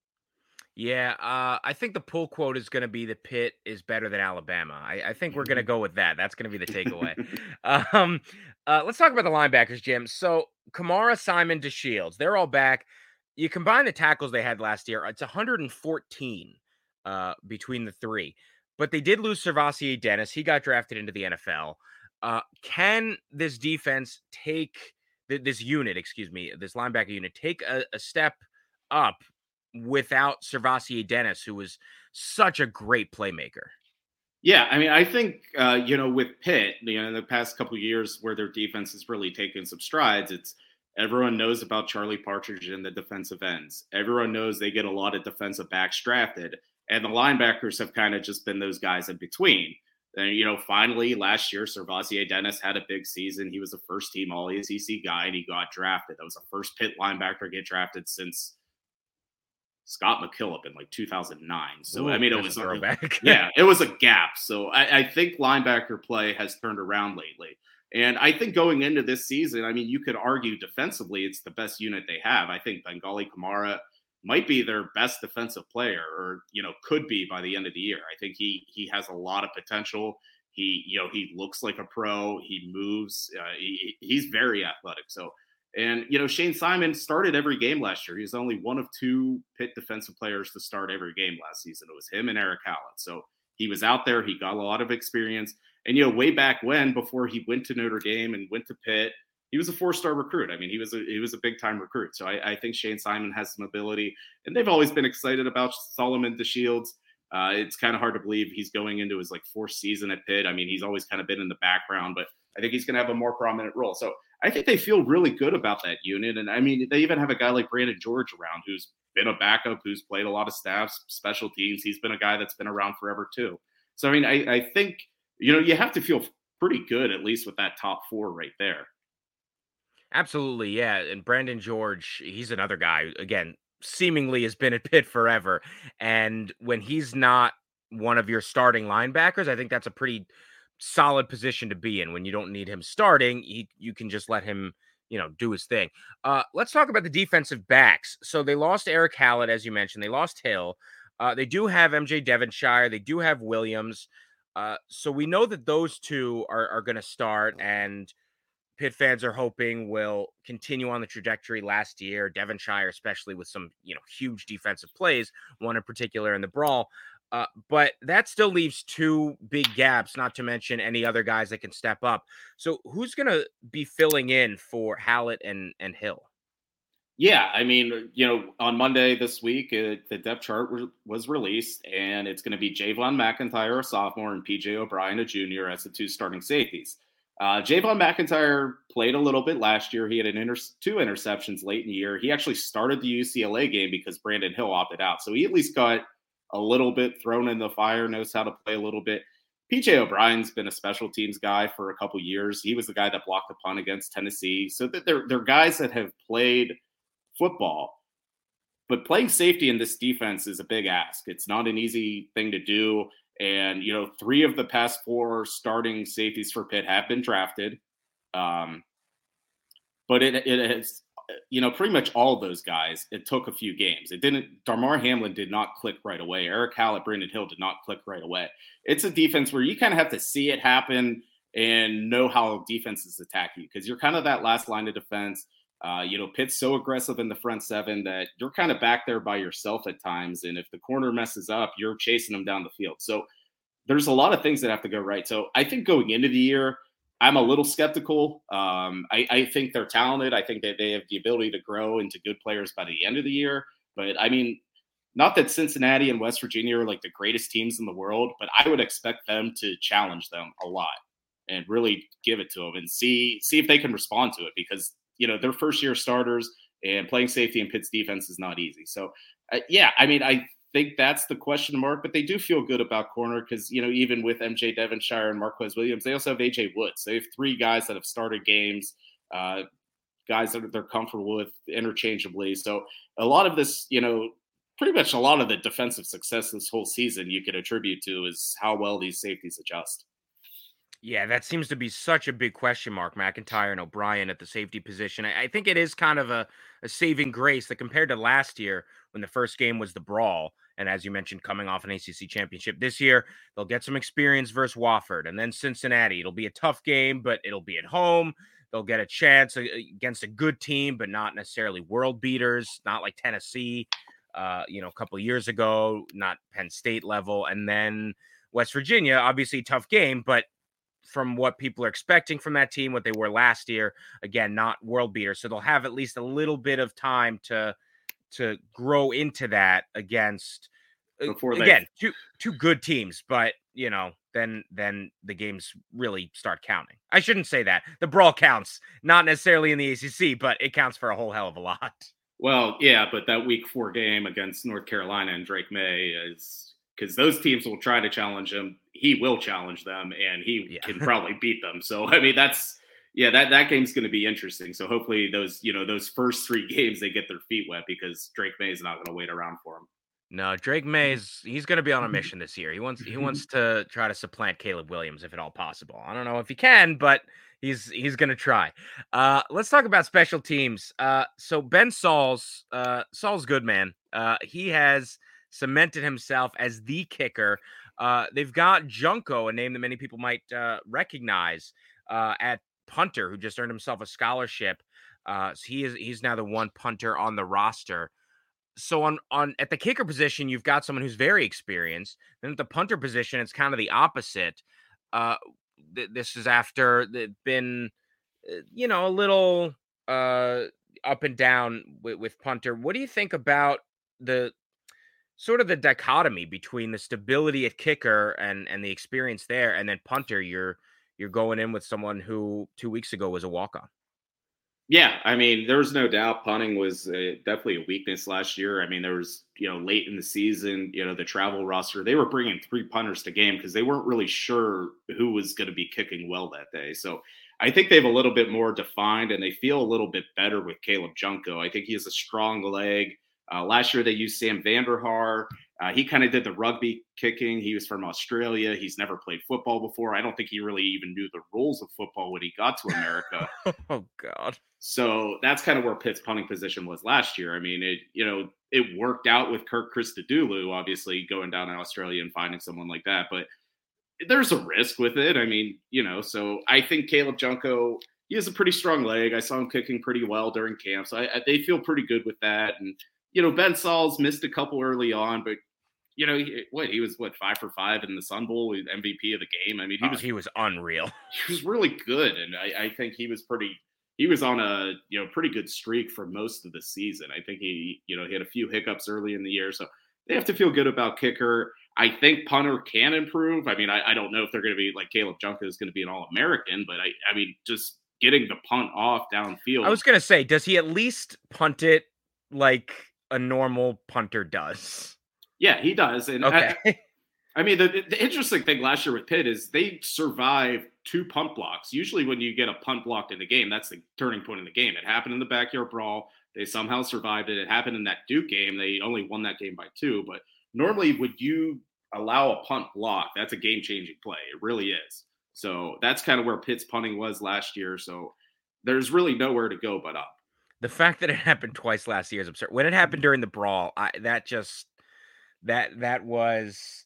Yeah, uh, I think the pull quote is going to be that Pitt is better than Alabama. I, I think we're going to go with that. That's going to be the takeaway. um, uh, let's talk about the linebackers, Jim. So Kamara, Simon, DeShields, they're all back. You combine the tackles they had last year, it's one hundred fourteen uh, between the three. But they did lose Servassier Dennis. He got drafted into the N F L. Uh, can this defense take, th- this unit, excuse me, this linebacker unit, take a, a step up without Servassier Dennis, who was such a great playmaker? Yeah, I mean, I think, uh, you know, with Pitt, you know, in the past couple of years where their defense has really taken some strides, it's everyone knows about Charlie Partridge and the defensive ends. Everyone knows they get a lot of defensive backs drafted, and the linebackers have kind of just been those guys in between. And, you know, finally last year, Servassier Dennis had a big season. He was a first team all A C C guy, and he got drafted. That was the first Pitt linebacker to get drafted since Scott McKillop in like two thousand nine. So, Ooh, I mean, it was a throwback. yeah, it was a gap. So I, I think linebacker play has turned around lately. And I think going into this season, I mean, you could argue defensively, it's the best unit they have. I think Bengali Kamara might be their best defensive player, or, you know, could be by the end of the year. I think he, he has a lot of potential. He, you know, he looks like a pro. He moves. Uh, he, he's very athletic. So, and, you know, Shane Simon started every game last year. He was only one of two Pitt defensive players to start every game last season. It was him and Eric Hallett. So he was out there. He got a lot of experience. And, you know, way back when, before he went to Notre Dame and went to Pitt, he was a four-star recruit. I mean, he was a he was a big-time recruit. So I, I think Shane Simon has some ability, and they've always been excited about Solomon DeShields. Uh, it's kind of hard to believe he's going into his like fourth season at Pitt. I mean, he's always kind of been in the background, but I think he's going to have a more prominent role. So I think they feel really good about that unit. And I mean, they even have a guy like Brandon George around who's been a backup, who's played a lot of staffs, special teams. He's been a guy that's been around forever too. So, I mean, I, I think, you know, you have to feel pretty good, at least with that top four right there. Absolutely, yeah. And Brandon George, he's another guy, again, seemingly has been at Pitt forever. And when he's not one of your starting linebackers, I think that's a pretty solid position to be in. When you don't need him starting, he, you can just let him, you know, do his thing. Uh, let's talk about the defensive backs. So they lost Eric Hallett, as you mentioned. They lost Hill. Uh, they do have M J Devonshire. They do have Williams. Uh, so we know that those two are, are going to start, and Pitt fans are hoping will continue on the trajectory last year. Devonshire, especially with some, you know, huge defensive plays, one in particular in the brawl. Uh, but that still leaves two big gaps, not to mention any other guys that can step up. So who's going to be filling in for Hallett and, and Hill? Yeah, I mean, you know, on Monday this week, it, the depth chart re- was released, and it's going to be Javon McIntyre, a sophomore, and P J O'Brien, a junior, as the two starting safeties. Uh, Javon McIntyre played a little bit last year. He had an inter- two interceptions late in the year. He actually started the U C L A game because Brandon Hill opted out. So he at least got a little bit thrown in the fire, knows how to play a little bit. P J O'Brien's been a special teams guy for a couple years. He was the guy that blocked the punt against Tennessee. So they're, they're guys that have played football. But playing safety in this defense is a big ask. It's not an easy thing to do. And, you know, three of the past four starting safeties for Pitt have been drafted. Um, but it, it has, you know, pretty much all of those guys, it took a few games. It didn't, Damar Hamlin did not click right away. Eric Hallett, Brandon Hill did not click right away. It's a defense where you kind of have to see it happen and know how defenses attack you, because you're kind of that last line of defense. Uh, you know, Pitt's so aggressive in the front seven that you're kind of back there by yourself at times. And if the corner messes up, you're chasing them down the field. So there's a lot of things that have to go right. So I think going into the year, I'm a little skeptical. Um, I, I think they're talented. I think that they have the ability to grow into good players by the end of the year. But I mean, not that Cincinnati and West Virginia are like the greatest teams in the world, but I would expect them to challenge them a lot and really give it to them and see, see if they can respond to it, because you know, they're first year starters, and playing safety in Pitt's defense is not easy. So, uh, yeah, I mean, I think that's the question mark, but they do feel good about corner because, you know, even with M J Devonshire and Marquez Williams, they also have A J Woods. They have three guys that have started games, uh, guys that they're comfortable with interchangeably. So a lot of this, you know, pretty much a lot of the defensive success this whole season you could attribute to is how well these safeties adjust. Yeah, that seems to be such a big question mark, McIntyre and O'Brien at the safety position. I, I think it is kind of a, a saving grace that compared to last year when the first game was the brawl, and as you mentioned, coming off an A C C championship, this year they'll get some experience versus Wofford, and then Cincinnati. It'll be a tough game, but it'll be at home. They'll get a chance against a good team, but not necessarily world beaters, not like Tennessee, uh, you know, a couple of years ago, not Penn State level. And then West Virginia, obviously tough game, but from what people are expecting from that team, what they were last year, again, not world beaters. So they'll have at least a little bit of time to to grow into that against, Before again, they... two two good teams. But, you know, then then the games really start counting. I shouldn't say that. The brawl counts, not necessarily in the A C C, but it counts for a whole hell of a lot. Well, yeah, but that week four game against North Carolina and Drake May is... because those teams will try to challenge him. He will challenge them, and he yeah. can probably beat them. So, I mean, that's, yeah, that, that game's going to be interesting. So hopefully those, you know, those first three games, they get their feet wet, because Drake May is not going to wait around for him. No, Drake May is, he's going to be on a mission this year. He wants, he wants to try to supplant Caleb Williams if at all possible. I don't know if he can, but he's, he's going to try. Uh, let's talk about special teams. Uh, so Ben Sauls, uh, Saul's good, man. Uh, he has cemented himself as the kicker. Uh, they've got Junko, a name that many people might uh, recognize, uh, at punter, who just earned himself a scholarship. Uh, so he is he's now the one punter on the roster. So on on at the kicker position, you've got someone who's very experienced. Then at the punter position, it's kind of the opposite. Uh, th- this is after they've been, uh, you know, a little uh, up and down with, with punter. What do you think about the sort of the dichotomy between the stability at kicker and and the experience there, and then punter? You're you're going in with someone who two weeks ago was a walk on. Yeah, I mean, there was no doubt punting was uh, definitely a weakness last year. I mean, there was, you know, late in the season, you know, the travel roster, they were bringing three punters to game because they weren't really sure who was going to be kicking well that day. So I think they have a little bit more defined and they feel a little bit better with Caleb Junko. I think he has a strong leg. Uh, last year they used Sam Vanderhaar. Uh, he kind of did the rugby kicking. He was from Australia. He's never played football before. I don't think he really even knew the rules of football when he got to America. Oh God. So that's kind of where Pitt's punting position was last year. I mean, it you know it worked out with Kirk Christodoulou, obviously going down to Australia and finding someone like that, but there's a risk with it. I mean, you know, so I think Caleb Junko, he has a pretty strong leg. I saw him kicking pretty well during camp, so I, I, they feel pretty good with that. And you know, Ben Sauls missed a couple early on, but you know, he, what he was what five for five in the Sun Bowl, M V P of the game. I mean, he oh, was he was unreal. He was really good, and I, I think he was pretty. He was on a you know pretty good streak for most of the season. I think he you know he had a few hiccups early in the year, so they have to feel good about kicker. I think punter can improve. I mean, I, I don't know if they're going to be like Caleb Junko is going to be an All American, but I I mean just getting the punt off downfield. I was going to say, does he at least punt it like a normal punter does? Yeah, he does. And okay. I, I mean, the, the interesting thing last year with Pitt is they survived two punt blocks. Usually when you get a punt blocked in the game, that's the turning point in the game. It happened in the backyard brawl. They somehow survived it. It happened in that Duke game. They only won that game by two. But normally would you allow a punt block, that's a game-changing play. It really is. So that's kind of where Pitt's punting was last year. So there's really nowhere to go but up. The fact that it happened twice last year is absurd. When it happened during the brawl, I, that just that that was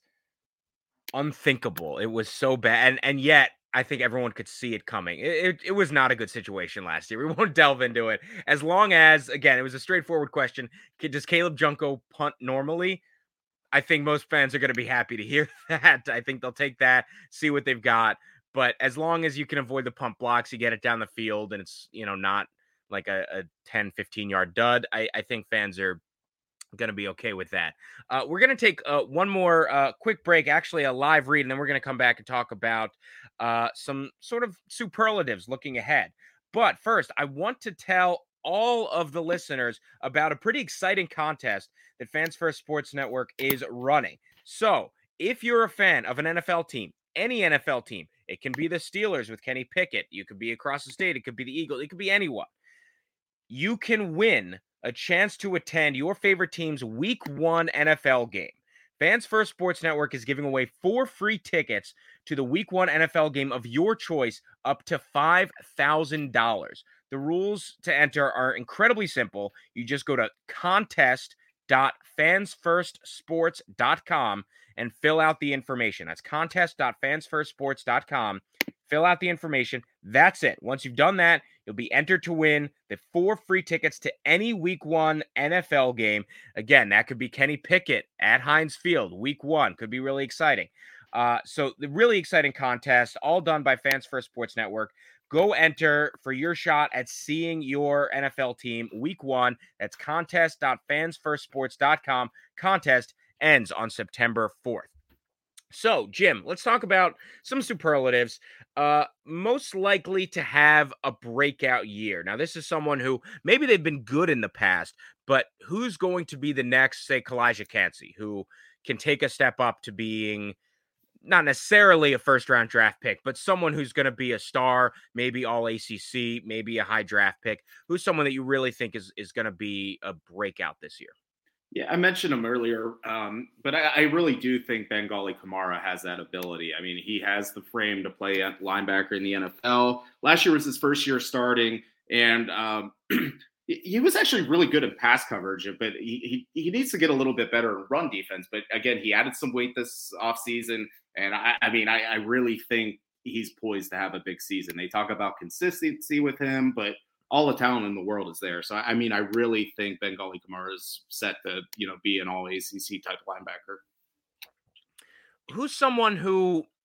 unthinkable. It was so bad, and and yet I think everyone could see it coming. It, it it was not a good situation last year. We won't delve into it. As long as, again, it was a straightforward question: does Caleb Junko punt normally? I think most fans are going to be happy to hear that. I think they'll take that, see what they've got. But as long as you can avoid the punt blocks, you get it down the field, and it's you know not like a, a ten, fifteen yard dud. I, I think fans are going to be okay with that. Uh, we're going to take uh, one more uh, quick break, actually a live read, and then we're going to come back and talk about uh, some sort of superlatives looking ahead. But first, I want to tell all of the listeners about a pretty exciting contest that Fans First Sports Network is running. So if you're a fan of an N F L team, any N F L team, it can be the Steelers with Kenny Pickett, you could be across the state, it could be the Eagles, it could be anyone. You can win a chance to attend your favorite team's week one N F L game. Fans First Sports Network is giving away four free tickets to the week one N F L game of your choice, up to five thousand dollars. The rules to enter are incredibly simple. You just go to contest dot fans first sports dot com and fill out the information. That's contest dot fans first sports dot com. Fill out the information. That's it. Once you've done that, you'll be entered to win the four free tickets to any week one N F L game. Again, that could be Kenny Pickett at Heinz Field, week one. Could be really exciting. Uh, so the really exciting contest, all done by Fans First Sports Network. Go enter for your shot at seeing your N F L team week one. That's contest dot fans first sports dot com. Contest ends on September fourth. So, Jim, let's talk about some superlatives. Uh, most likely to have a breakout year. Now, this is someone who maybe they've been good in the past, but who's going to be the next, say, Kalijah Kancey, who can take a step up to being not necessarily a first-round draft pick, but someone who's going to be a star, maybe all A C C, maybe a high draft pick. Who's someone that you really think is, is going to be a breakout this year? Yeah, I mentioned him earlier, um, but I, I really do think Bengali Kamara has that ability. I mean, he has the frame to play at linebacker in the N F L. Last year was his first year starting, and um, he was actually really good in pass coverage, but he, he he needs to get a little bit better in run defense. But again, he added some weight this offseason, and I, I mean, I, I really think he's poised to have a big season. They talk about consistency with him, but all the talent in the world is there. So, I mean, I really think Bengali Kamara is set to, you know, be an all A C C type linebacker. Who's someone who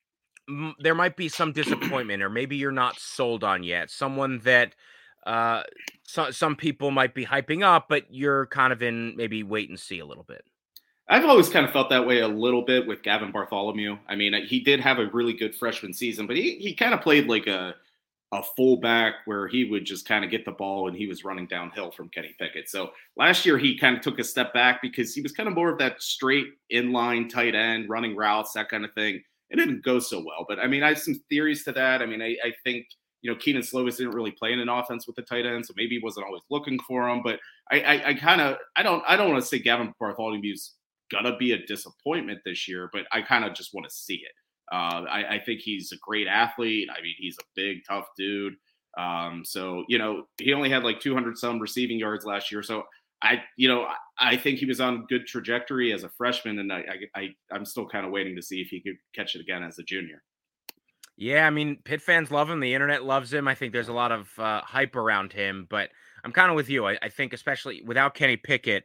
m- there might be some disappointment, or maybe you're not sold on yet. Someone that uh, so, some people might be hyping up, but you're kind of in maybe wait and see a little bit. I've always kind of felt that way a little bit with Gavin Bartholomew. I mean, he did have a really good freshman season, but he he kind of played like a a fullback where he would just kind of get the ball and he was running downhill from Kenny Pickett. So last year he kind of took a step back because he was kind of more of that straight inline tight end, running routes, that kind of thing. It didn't go so well. But I mean, I have some theories to that. I mean, I, I think, you know, Keenan Slovis didn't really play in an offense with the tight end, so maybe he wasn't always looking for him. But I, I, I kind of, I don't, I don't want to say Gavin Bartholomew's gonna be a disappointment this year, but I kind of just want to see it. Uh, I, I think he's a great athlete. I mean, he's a big, tough dude. Um, so, you know, he only had like two hundred some receiving yards last year. So I, you know, I, I think he was on good trajectory as a freshman, and I, I, I I'm still kind of waiting to see if he could catch it again as a junior. Yeah, I mean, Pitt fans love him. The internet loves him. I think there's a lot of uh, hype around him, but I'm kind of with you. I, I think, especially without Kenny Pickett,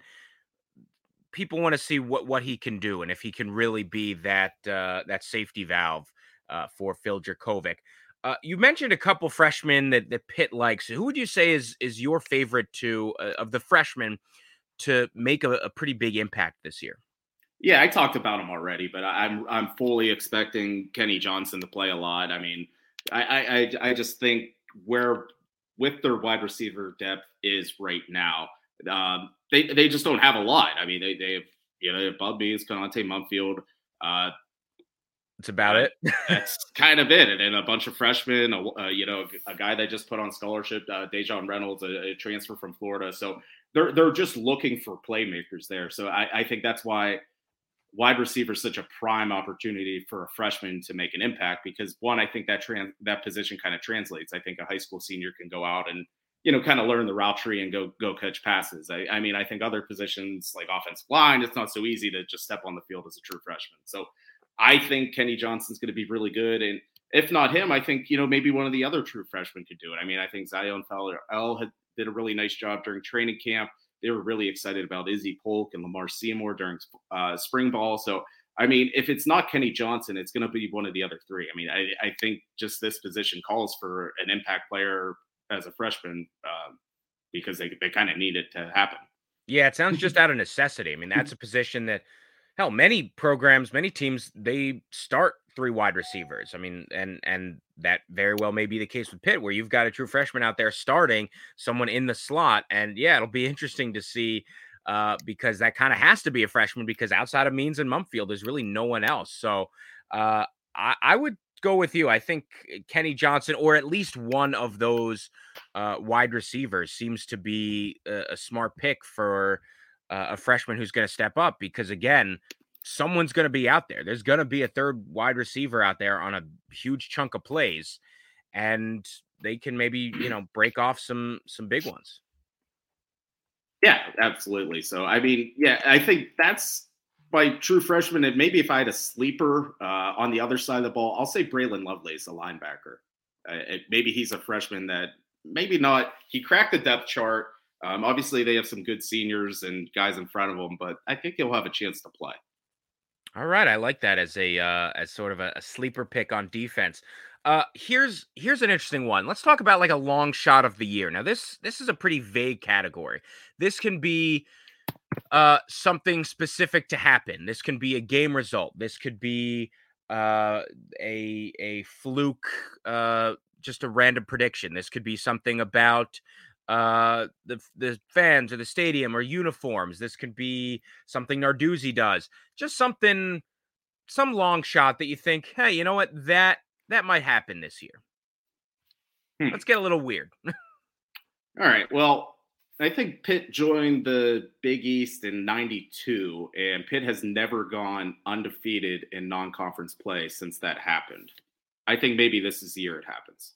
people want to see what, what he can do and if he can really be that uh, that safety valve uh, for Phil Jurkovec. Uh, you mentioned a couple freshmen that, that Pitt likes. Who would you say is is your favorite to uh, of the freshmen to make a, a pretty big impact this year? Yeah, I talked about him already, but I'm I'm fully expecting Kenny Johnson to play a lot. I mean, I I I just think where with their wide receiver depth is right now, um, they they just don't have a lot. I mean, they they have you know they have Bud Bees, Conante Mumfield. Uh, That's about uh, it. that's kind of it, and then a bunch of freshmen. A, uh, you know, a guy they just put on scholarship, uh, Dejon Reynolds, a, a transfer from Florida. So they're they're just looking for playmakers there. So I, I think that's why wide receiver is such a prime opportunity for a freshman to make an impact, because one, I think that trans that position kind of translates. I think a high school senior can go out and, you know, kind of learn the route tree and go, go catch passes. I, I mean, I think other positions like offensive line, it's not so easy to just step on the field as a true freshman. So I think Kenny Johnson's going to be really good. And if not him, I think, you know, maybe one of the other true freshmen could do it. I mean, I think Zion Fowler L had, did a really nice job during training camp. They were really excited about Izzy Polk and Lamar Seymour during uh, spring ball. So, I mean, if it's not Kenny Johnson, it's going to be one of the other three. I mean, I, I think just this position calls for an impact player as a freshman um, because they, they kind of need it to happen. Yeah, it sounds just out of necessity. I mean, that's a position that, hell, many programs, many teams, they start three wide receivers. I mean, and and that very well may be the case with Pitt, where you've got a true freshman out there starting someone in the slot. And yeah, it'll be interesting to see uh, because that kind of has to be a freshman, because outside of Means and Mumfield, there's really no one else. So uh, I, I would go with you. I think Kenny Johnson, or at least one of those uh, wide receivers, seems to be a, a smart pick for uh, a freshman who's going to step up, because again, someone's going to be out there. There's going to be a third wide receiver out there on a huge chunk of plays, and they can maybe, you know, break off some some big ones. Yeah, absolutely. So, I mean, yeah, I think that's by true freshman. And maybe if I had a sleeper uh, on the other side of the ball, I'll say Braylon Lovelace, a linebacker. Uh, it, maybe he's a freshman that maybe not. He cracked the depth chart. Um, obviously, they have some good seniors and guys in front of them, but I think he'll have a chance to play. All right, I like that as a uh, as sort of a, a sleeper pick on defense. Uh, here's here's an interesting one. Let's talk about like a long shot of the year. Now, this this is a pretty vague category. This can be uh, something specific to happen. This can be a game result. This could be uh, a a fluke, uh, just a random prediction. This could be something about uh the the fans or the stadium or uniforms. This could be something Narduzzi does, just something, some long shot that you think, hey, you know what, that that might happen this year. Hmm. Let's get a little weird. All right, well, I think Pitt joined the Big East in ninety-two, and Pitt has never gone undefeated in non-conference play since that happened. I think maybe this is the year it happens.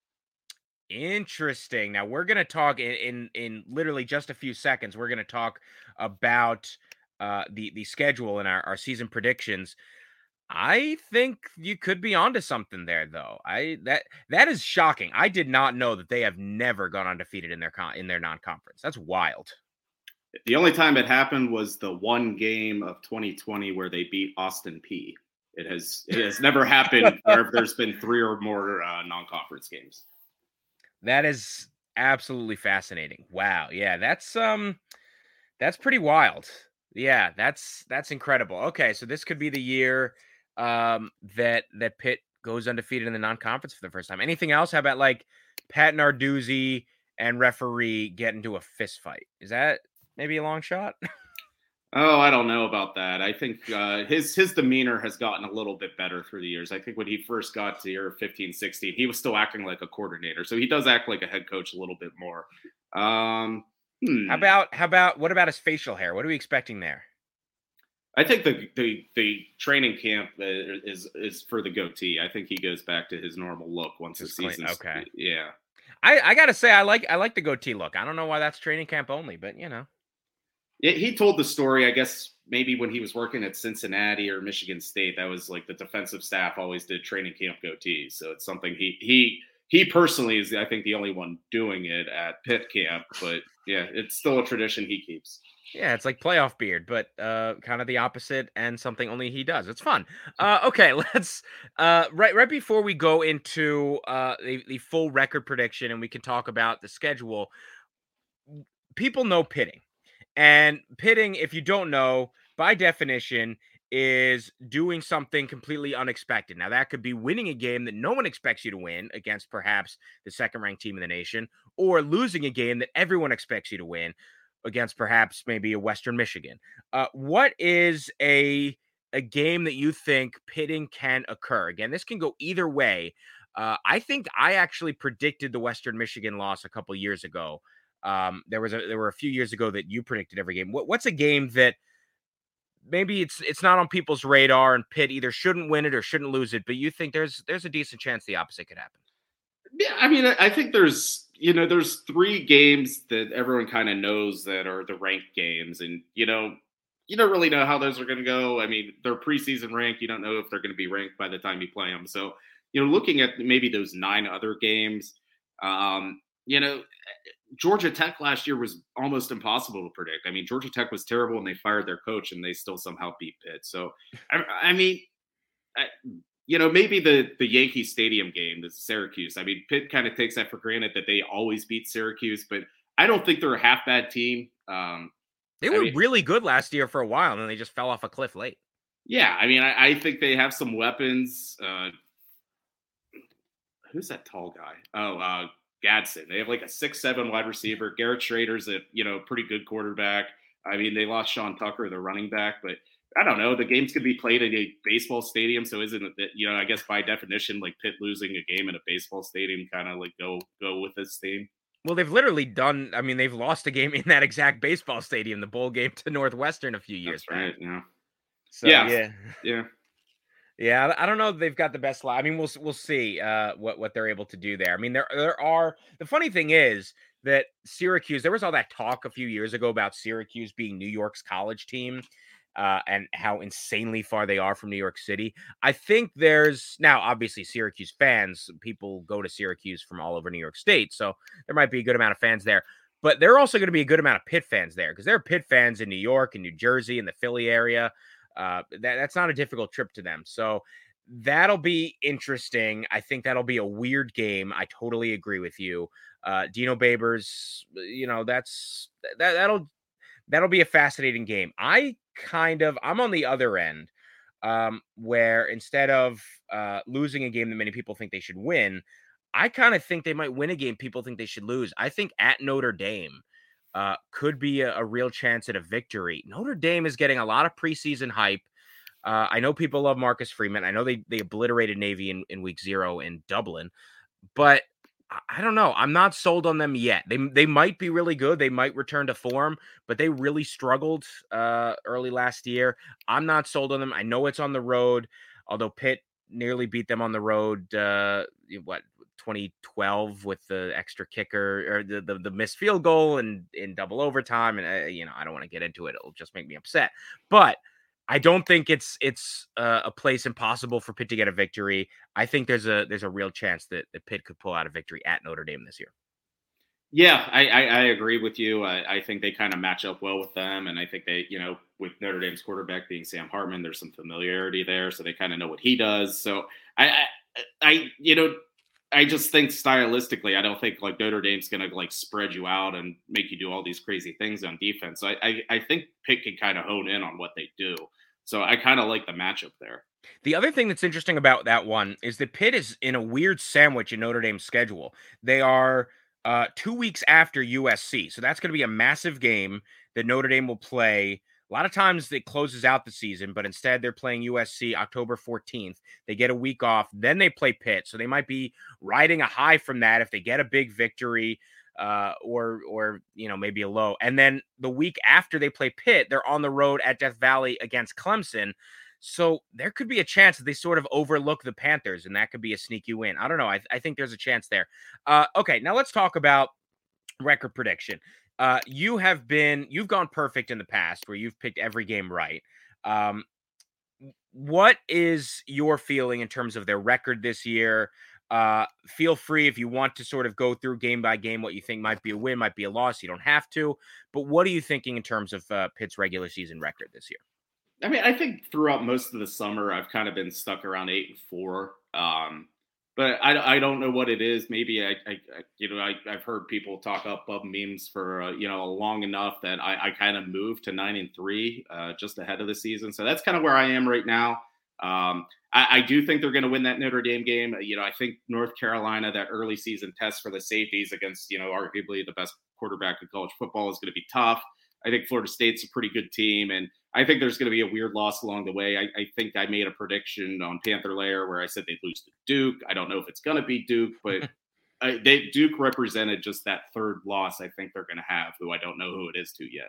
Interesting. Now we're gonna talk in, in in literally just a few seconds. We're gonna talk about uh the the schedule and our, our season predictions. I think you could be onto something there, though. I that that is shocking. I did not know that they have never gone undefeated in their con in their non-conference. That's wild. The only time it happened was the one game of twenty twenty where they beat Austin Peay It has it has never happened where there's been three or more uh, non-conference games. That is absolutely fascinating. Wow. Yeah, that's um that's pretty wild. Yeah, that's that's incredible. Okay, so this could be the year um that that Pitt goes undefeated in the non-conference for the first time. Anything else? How about like Pat Narduzzi and referee get into a fist fight? Is that maybe a long shot? Oh, I don't know about that. I think uh, his his demeanor has gotten a little bit better through the years. I think when he first got to year fifteen, sixteen, he was still acting like a coordinator. So he does act like a head coach a little bit more. Um, hmm. How about how about what about his facial hair? What are we expecting there? I think the the the training camp is is for the goatee. I think he goes back to his normal look once Just the clean- season's okay. Yeah. I, I gotta say I like I like the goatee look. I don't know why that's training camp only, but you know. Yeah, he told the story, I guess maybe when he was working at Cincinnati or Michigan State, that was like the defensive staff always did training camp goatees. So it's something he he he personally is, I think, the only one doing it at Pitt camp. But yeah, it's still a tradition he keeps. Yeah, it's like playoff beard, but uh, kind of the opposite and something only he does. It's fun. Uh, okay, let's uh, right right before we go into uh, the, the full record prediction and we can talk about the schedule. People know pitting. And pitting, if you don't know, by definition, is doing something completely unexpected. Now, that could be winning a game that no one expects you to win against perhaps the second ranked team in the nation, or losing a game that everyone expects you to win against perhaps maybe a Western Michigan. Uh, what is a a game that you think pitting can occur? Again, this can go either way. Uh, I think I actually predicted the Western Michigan loss a couple years ago. Um, there was a, there were a few years ago that you predicted every game. What, what's a game that maybe it's it's not on people's radar and Pitt either shouldn't win it or shouldn't lose it, but you think there's there's a decent chance the opposite could happen? Yeah, I mean, I think there's you know there's three games that everyone kind of knows that are the ranked games, and you know you don't really know how those are going to go. I mean, they're preseason ranked. You don't know if they're going to be ranked by the time you play them. So you know, looking at maybe those nine other games, um, you know. Georgia Tech last year was almost impossible to predict. I mean, Georgia Tech was terrible and they fired their coach and they still somehow beat Pitt. So, I, I mean, I, you know, maybe the the Yankee Stadium game, the Syracuse. I mean, Pitt kind of takes that for granted that they always beat Syracuse, but I don't think they're a half bad team. Um, they were I mean, really good last year for a while, and then they just fell off a cliff late. Yeah, I mean, I, I think they have some weapons. Uh, who's that tall guy? Oh, uh, Gadsden. They have like a six seven wide receiver. Garrett Schrader's a you know pretty good quarterback. I mean, they lost Sean Tucker, the running back, but I don't know. The games could be played in a baseball stadium, so isn't it? You know, I guess by definition, like Pitt losing a game in a baseball stadium, kind of like go go with this team. Well, they've literally done. I mean, they've lost a game in that exact baseball stadium, the bowl game to Northwestern a few years That's right. back. Yeah. So, yeah. Yeah. Yeah. Yeah, I don't know if they've got the best line. I mean, we'll we'll see uh, what what they're able to do there. I mean, there there are the funny thing is that Syracuse. There was all that talk a few years ago about Syracuse being New York's college team, uh, and how insanely far they are from New York City. I think there's now obviously Syracuse fans. People go to Syracuse from all over New York State, so there might be a good amount of fans there. But there are also going to be a good amount of Pitt fans there because there are Pitt fans in New York and New Jersey and the Philly area. Uh, that, that's not a difficult trip to them. So that'll be interesting. I think that'll be a weird game. I totally agree with you. Uh, Dino Babers, you know, that's that, that'll that'll be a fascinating game. I kind of I'm on the other end um, where instead of uh, losing a game that many people think they should win, I kind of think they might win a game people think they should lose. I think at Notre Dame, Uh, could be a, a real chance at a victory. Notre Dame is getting a lot of preseason hype. Uh, I know people love Marcus Freeman. I know they they obliterated Navy in, in week zero in Dublin, but I, I don't know. I'm not sold on them yet. They they might be really good. They might return to form, but they really struggled uh, early last year. I'm not sold on them. I know it's on the road, although Pitt nearly beat them on the road. Uh, what? twenty twelve with the extra kicker or the, the, the missed field goal and in double overtime. And, uh, you know, I don't want to get into it. It'll just make me upset, but I don't think it's, it's uh, a place impossible for Pitt to get a victory. I think there's a, there's a real chance that the Pitt could pull out a victory at Notre Dame this year. Yeah, I, I, I agree with you. I, I think they kind of match up well with them. And I think they, you know, with Notre Dame's quarterback being Sam Hartman, there's some familiarity there, so they kind of know what he does. So I, I, I, you know, I just think stylistically, I don't think like Notre Dame's going to like spread you out and make you do all these crazy things on defense. So I, I, I think Pitt can kind of hone in on what they do. So I kind of like the matchup there. The other thing that's interesting about that one is that Pitt is in a weird sandwich in Notre Dame's schedule. They are uh, two weeks after U S C. So that's going to be a massive game that Notre Dame will play. A lot of times it closes out the season, but instead they're playing U S C October fourteenth. They get a week off, then they play Pitt. So they might be riding a high from that if they get a big victory uh, or, or you know, maybe a low. And then the week after they play Pitt, they're on the road at Death Valley against Clemson. So there could be a chance that they sort of overlook the Panthers, and that could be a sneaky win. I don't know. I, I think there's a chance there. Uh, okay, now let's talk about record prediction. Uh, you have been, you've gone perfect in the past where you've picked every game right. Um, what is your feeling in terms of their record this year? Uh, feel free if you want to sort of go through game by game what you think might be a win, might be a loss. You don't have to. But what are you thinking in terms of uh, Pitt's regular season record this year? I mean, I think throughout most of the summer, I've kind of been stuck around eight and four. Um, but I, I don't know what it is. Maybe I, I, I you know, I, I've heard people talk up Bub memes for uh, you know long enough that I, I kind of moved to nine and three uh, just ahead of the season. So that's kind of where I am right now. Um, I, I do think they're going to win that Notre Dame game. You know, I think North Carolina, that early season test for the safeties against you know arguably the best quarterback in college football, is going to be tough. I think Florida State's a pretty good team, and I think there's going to be a weird loss along the way. I, I think I made a prediction on Panther Lair where I said they'd lose to Duke. I don't know if it's going to be Duke, but I, they, Duke represented just that third loss I think they're going to have, who I don't know who it is to yet.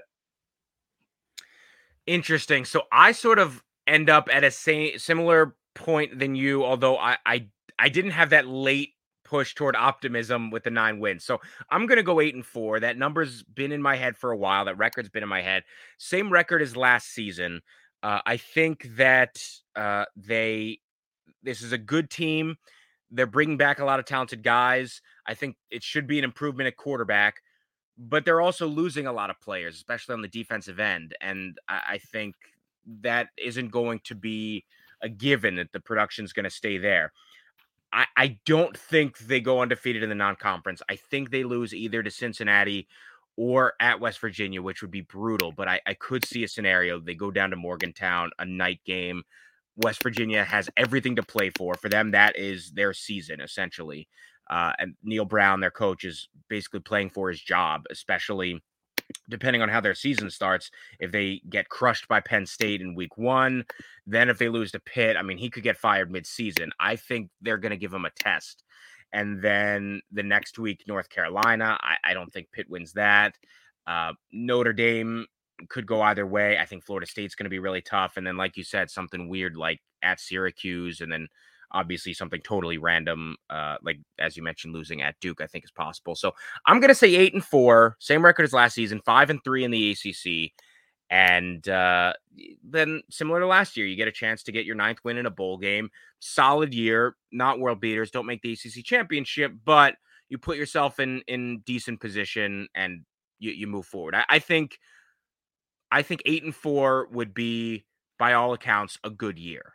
Interesting. So I sort of end up at a same similar point than you, although I I, I didn't have that late push toward optimism with the nine wins. So I'm going to go eight and four. That number's been in my head for a while. That record's been in my head. Same record as last season. Uh, I think that uh, they, this is a good team. They're bringing back a lot of talented guys. I think it should be an improvement at quarterback, but they're also losing a lot of players, especially on the defensive end. And I, I think that isn't going to be a given that the production's going to stay there. I, I don't think they go undefeated in the non-conference. I think they lose either to Cincinnati or at West Virginia, which would be brutal. But I, I could see a scenario. They go down to Morgantown, a night game. West Virginia has everything to play for. For them, that is their season, essentially. Uh, and Neil Brown, their coach, is basically playing for his job, especially depending on how their season starts. If they get crushed by Penn State in week one, then if they lose to Pitt, I mean, he could get fired mid-season. I think they're going to give him a test. And then the next week, North Carolina, I, I don't think Pitt wins that. Uh, Notre Dame could go either way. I think Florida State's going to be really tough. And then, like you said, something weird like at Syracuse, and then obviously something totally random, uh, like, as you mentioned, losing at Duke, I think is possible. So I'm going to say eight and four, same record as last season, five and three in the A C C. And uh, then similar to last year, you get a chance to get your ninth win in a bowl game. Solid year, not world beaters, don't make the A C C championship, but you put yourself in, in decent position and you, you move forward. I, I think, I think eight and four would be, by all accounts, a good year.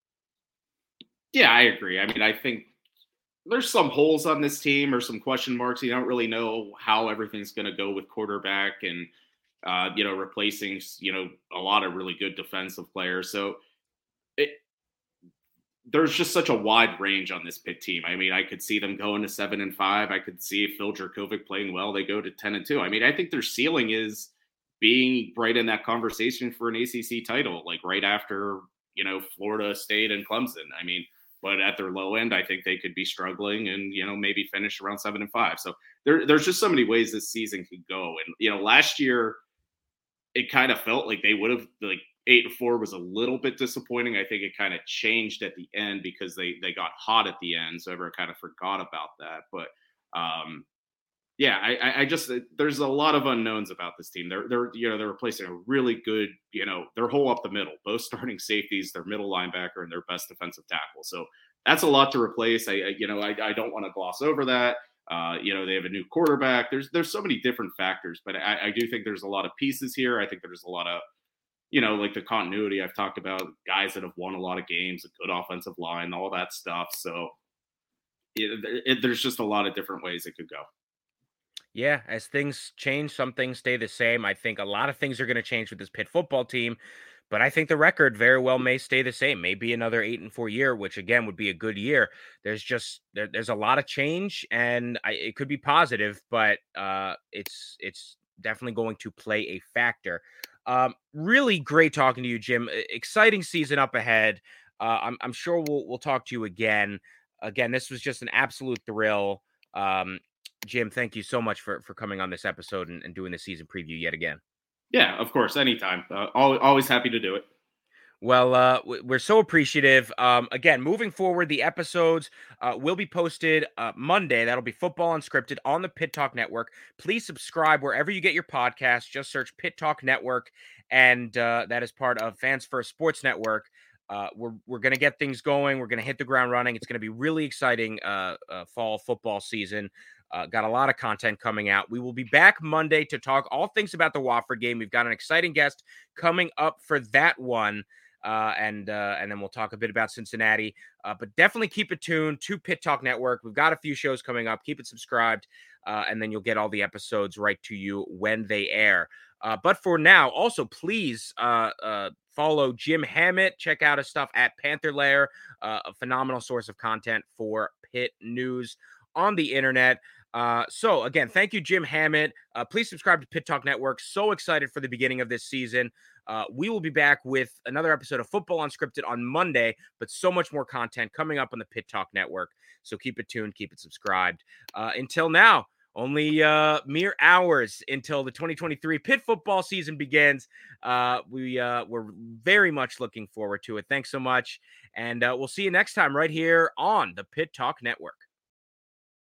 Yeah, I agree. I mean, I think there's some holes on this team or some question marks. You don't really know how everything's going to go with quarterback and, uh, you know, replacing, you know, a lot of really good defensive players. So it, there's just such a wide range on this Pitt team. I mean, I could see them going to seven and five. I could see if Phil Jurkovec playing well, they go to ten and two. I mean, I think their ceiling is being right in that conversation for an A C C title, like right after, you know, Florida State and Clemson. I mean, but at their low end, I think they could be struggling and, you know, maybe finish around seven and five. So there, there's just so many ways this season could go. And, you know, last year, it kind of felt like they would have, like, eight and four was a little bit disappointing. I think it kind of changed at the end because they, they got hot at the end. So everyone kind of forgot about that. But, um, yeah, I, I just, there's a lot of unknowns about this team. They're, they're, you know, they're replacing a really good, you know, their whole up the middle, both starting safeties, their middle linebacker, and their best defensive tackle. So that's a lot to replace. I, I you know, I, I don't want to gloss over that. Uh, you know, they have a new quarterback. There's, there's so many different factors, but I, I do think there's a lot of pieces here. I think there's a lot of you know, like the continuity I've talked about, guys that have won a lot of games, a good offensive line, all that stuff. So it, it, there's just a lot of different ways it could go. Yeah, as things change, some things stay the same. I think a lot of things are going to change with this Pitt football team, but I think the record very well may stay the same. Maybe another eight and four year, which again would be a good year. There's just there, there's a lot of change, and I, it could be positive, but uh, it's it's definitely going to play a factor. Um, really great talking to you, Jim. E- Exciting season up ahead. Uh, I'm I'm sure we'll we'll talk to you again. Again, this was just an absolute thrill. Um, Jim, thank you so much for for coming on this episode and, and doing the season preview yet again. Yeah, of course, anytime. Uh, always, always happy to do it. Well, uh, w- we're so appreciative. Um, again, moving forward, the episodes uh, will be posted uh, Monday. That'll be Football Unscripted on the Pitt Talk Network. Please subscribe wherever you get your podcasts. Just search Pitt Talk Network, and uh, that is part of Fans First Sports Network. Uh, we're we're going to get things going. We're going to hit the ground running. It's going to be really exciting uh, uh, fall football season. Uh, got a lot of content coming out. We will be back Monday to talk all things about the Wofford game. We've got an exciting guest coming up for that one. Uh, and uh, and then we'll talk a bit about Cincinnati. Uh, but definitely keep it tuned to Pitt Talk Network. We've got a few shows coming up. Keep it subscribed, uh, and then you'll get all the episodes right to you when they air. Uh, but for now, also please uh, uh, follow Jim Hammett. Check out his stuff at Panther Lair, uh, a phenomenal source of content for Pitt news on the internet. Uh, so again, thank you, Jim Hammett. Uh, please subscribe to Pitt Talk Network. So excited for the beginning of this season. Uh, we will be back with another episode of Football Unscripted on Monday, but so much more content coming up on the Pitt Talk Network. So keep it tuned, keep it subscribed. Uh, until now, only uh, mere hours until the twenty twenty-three Pitt football season begins. Uh, we, uh, we're very much looking forward to it. Thanks so much. And uh, we'll see you next time right here on the Pitt Talk Network.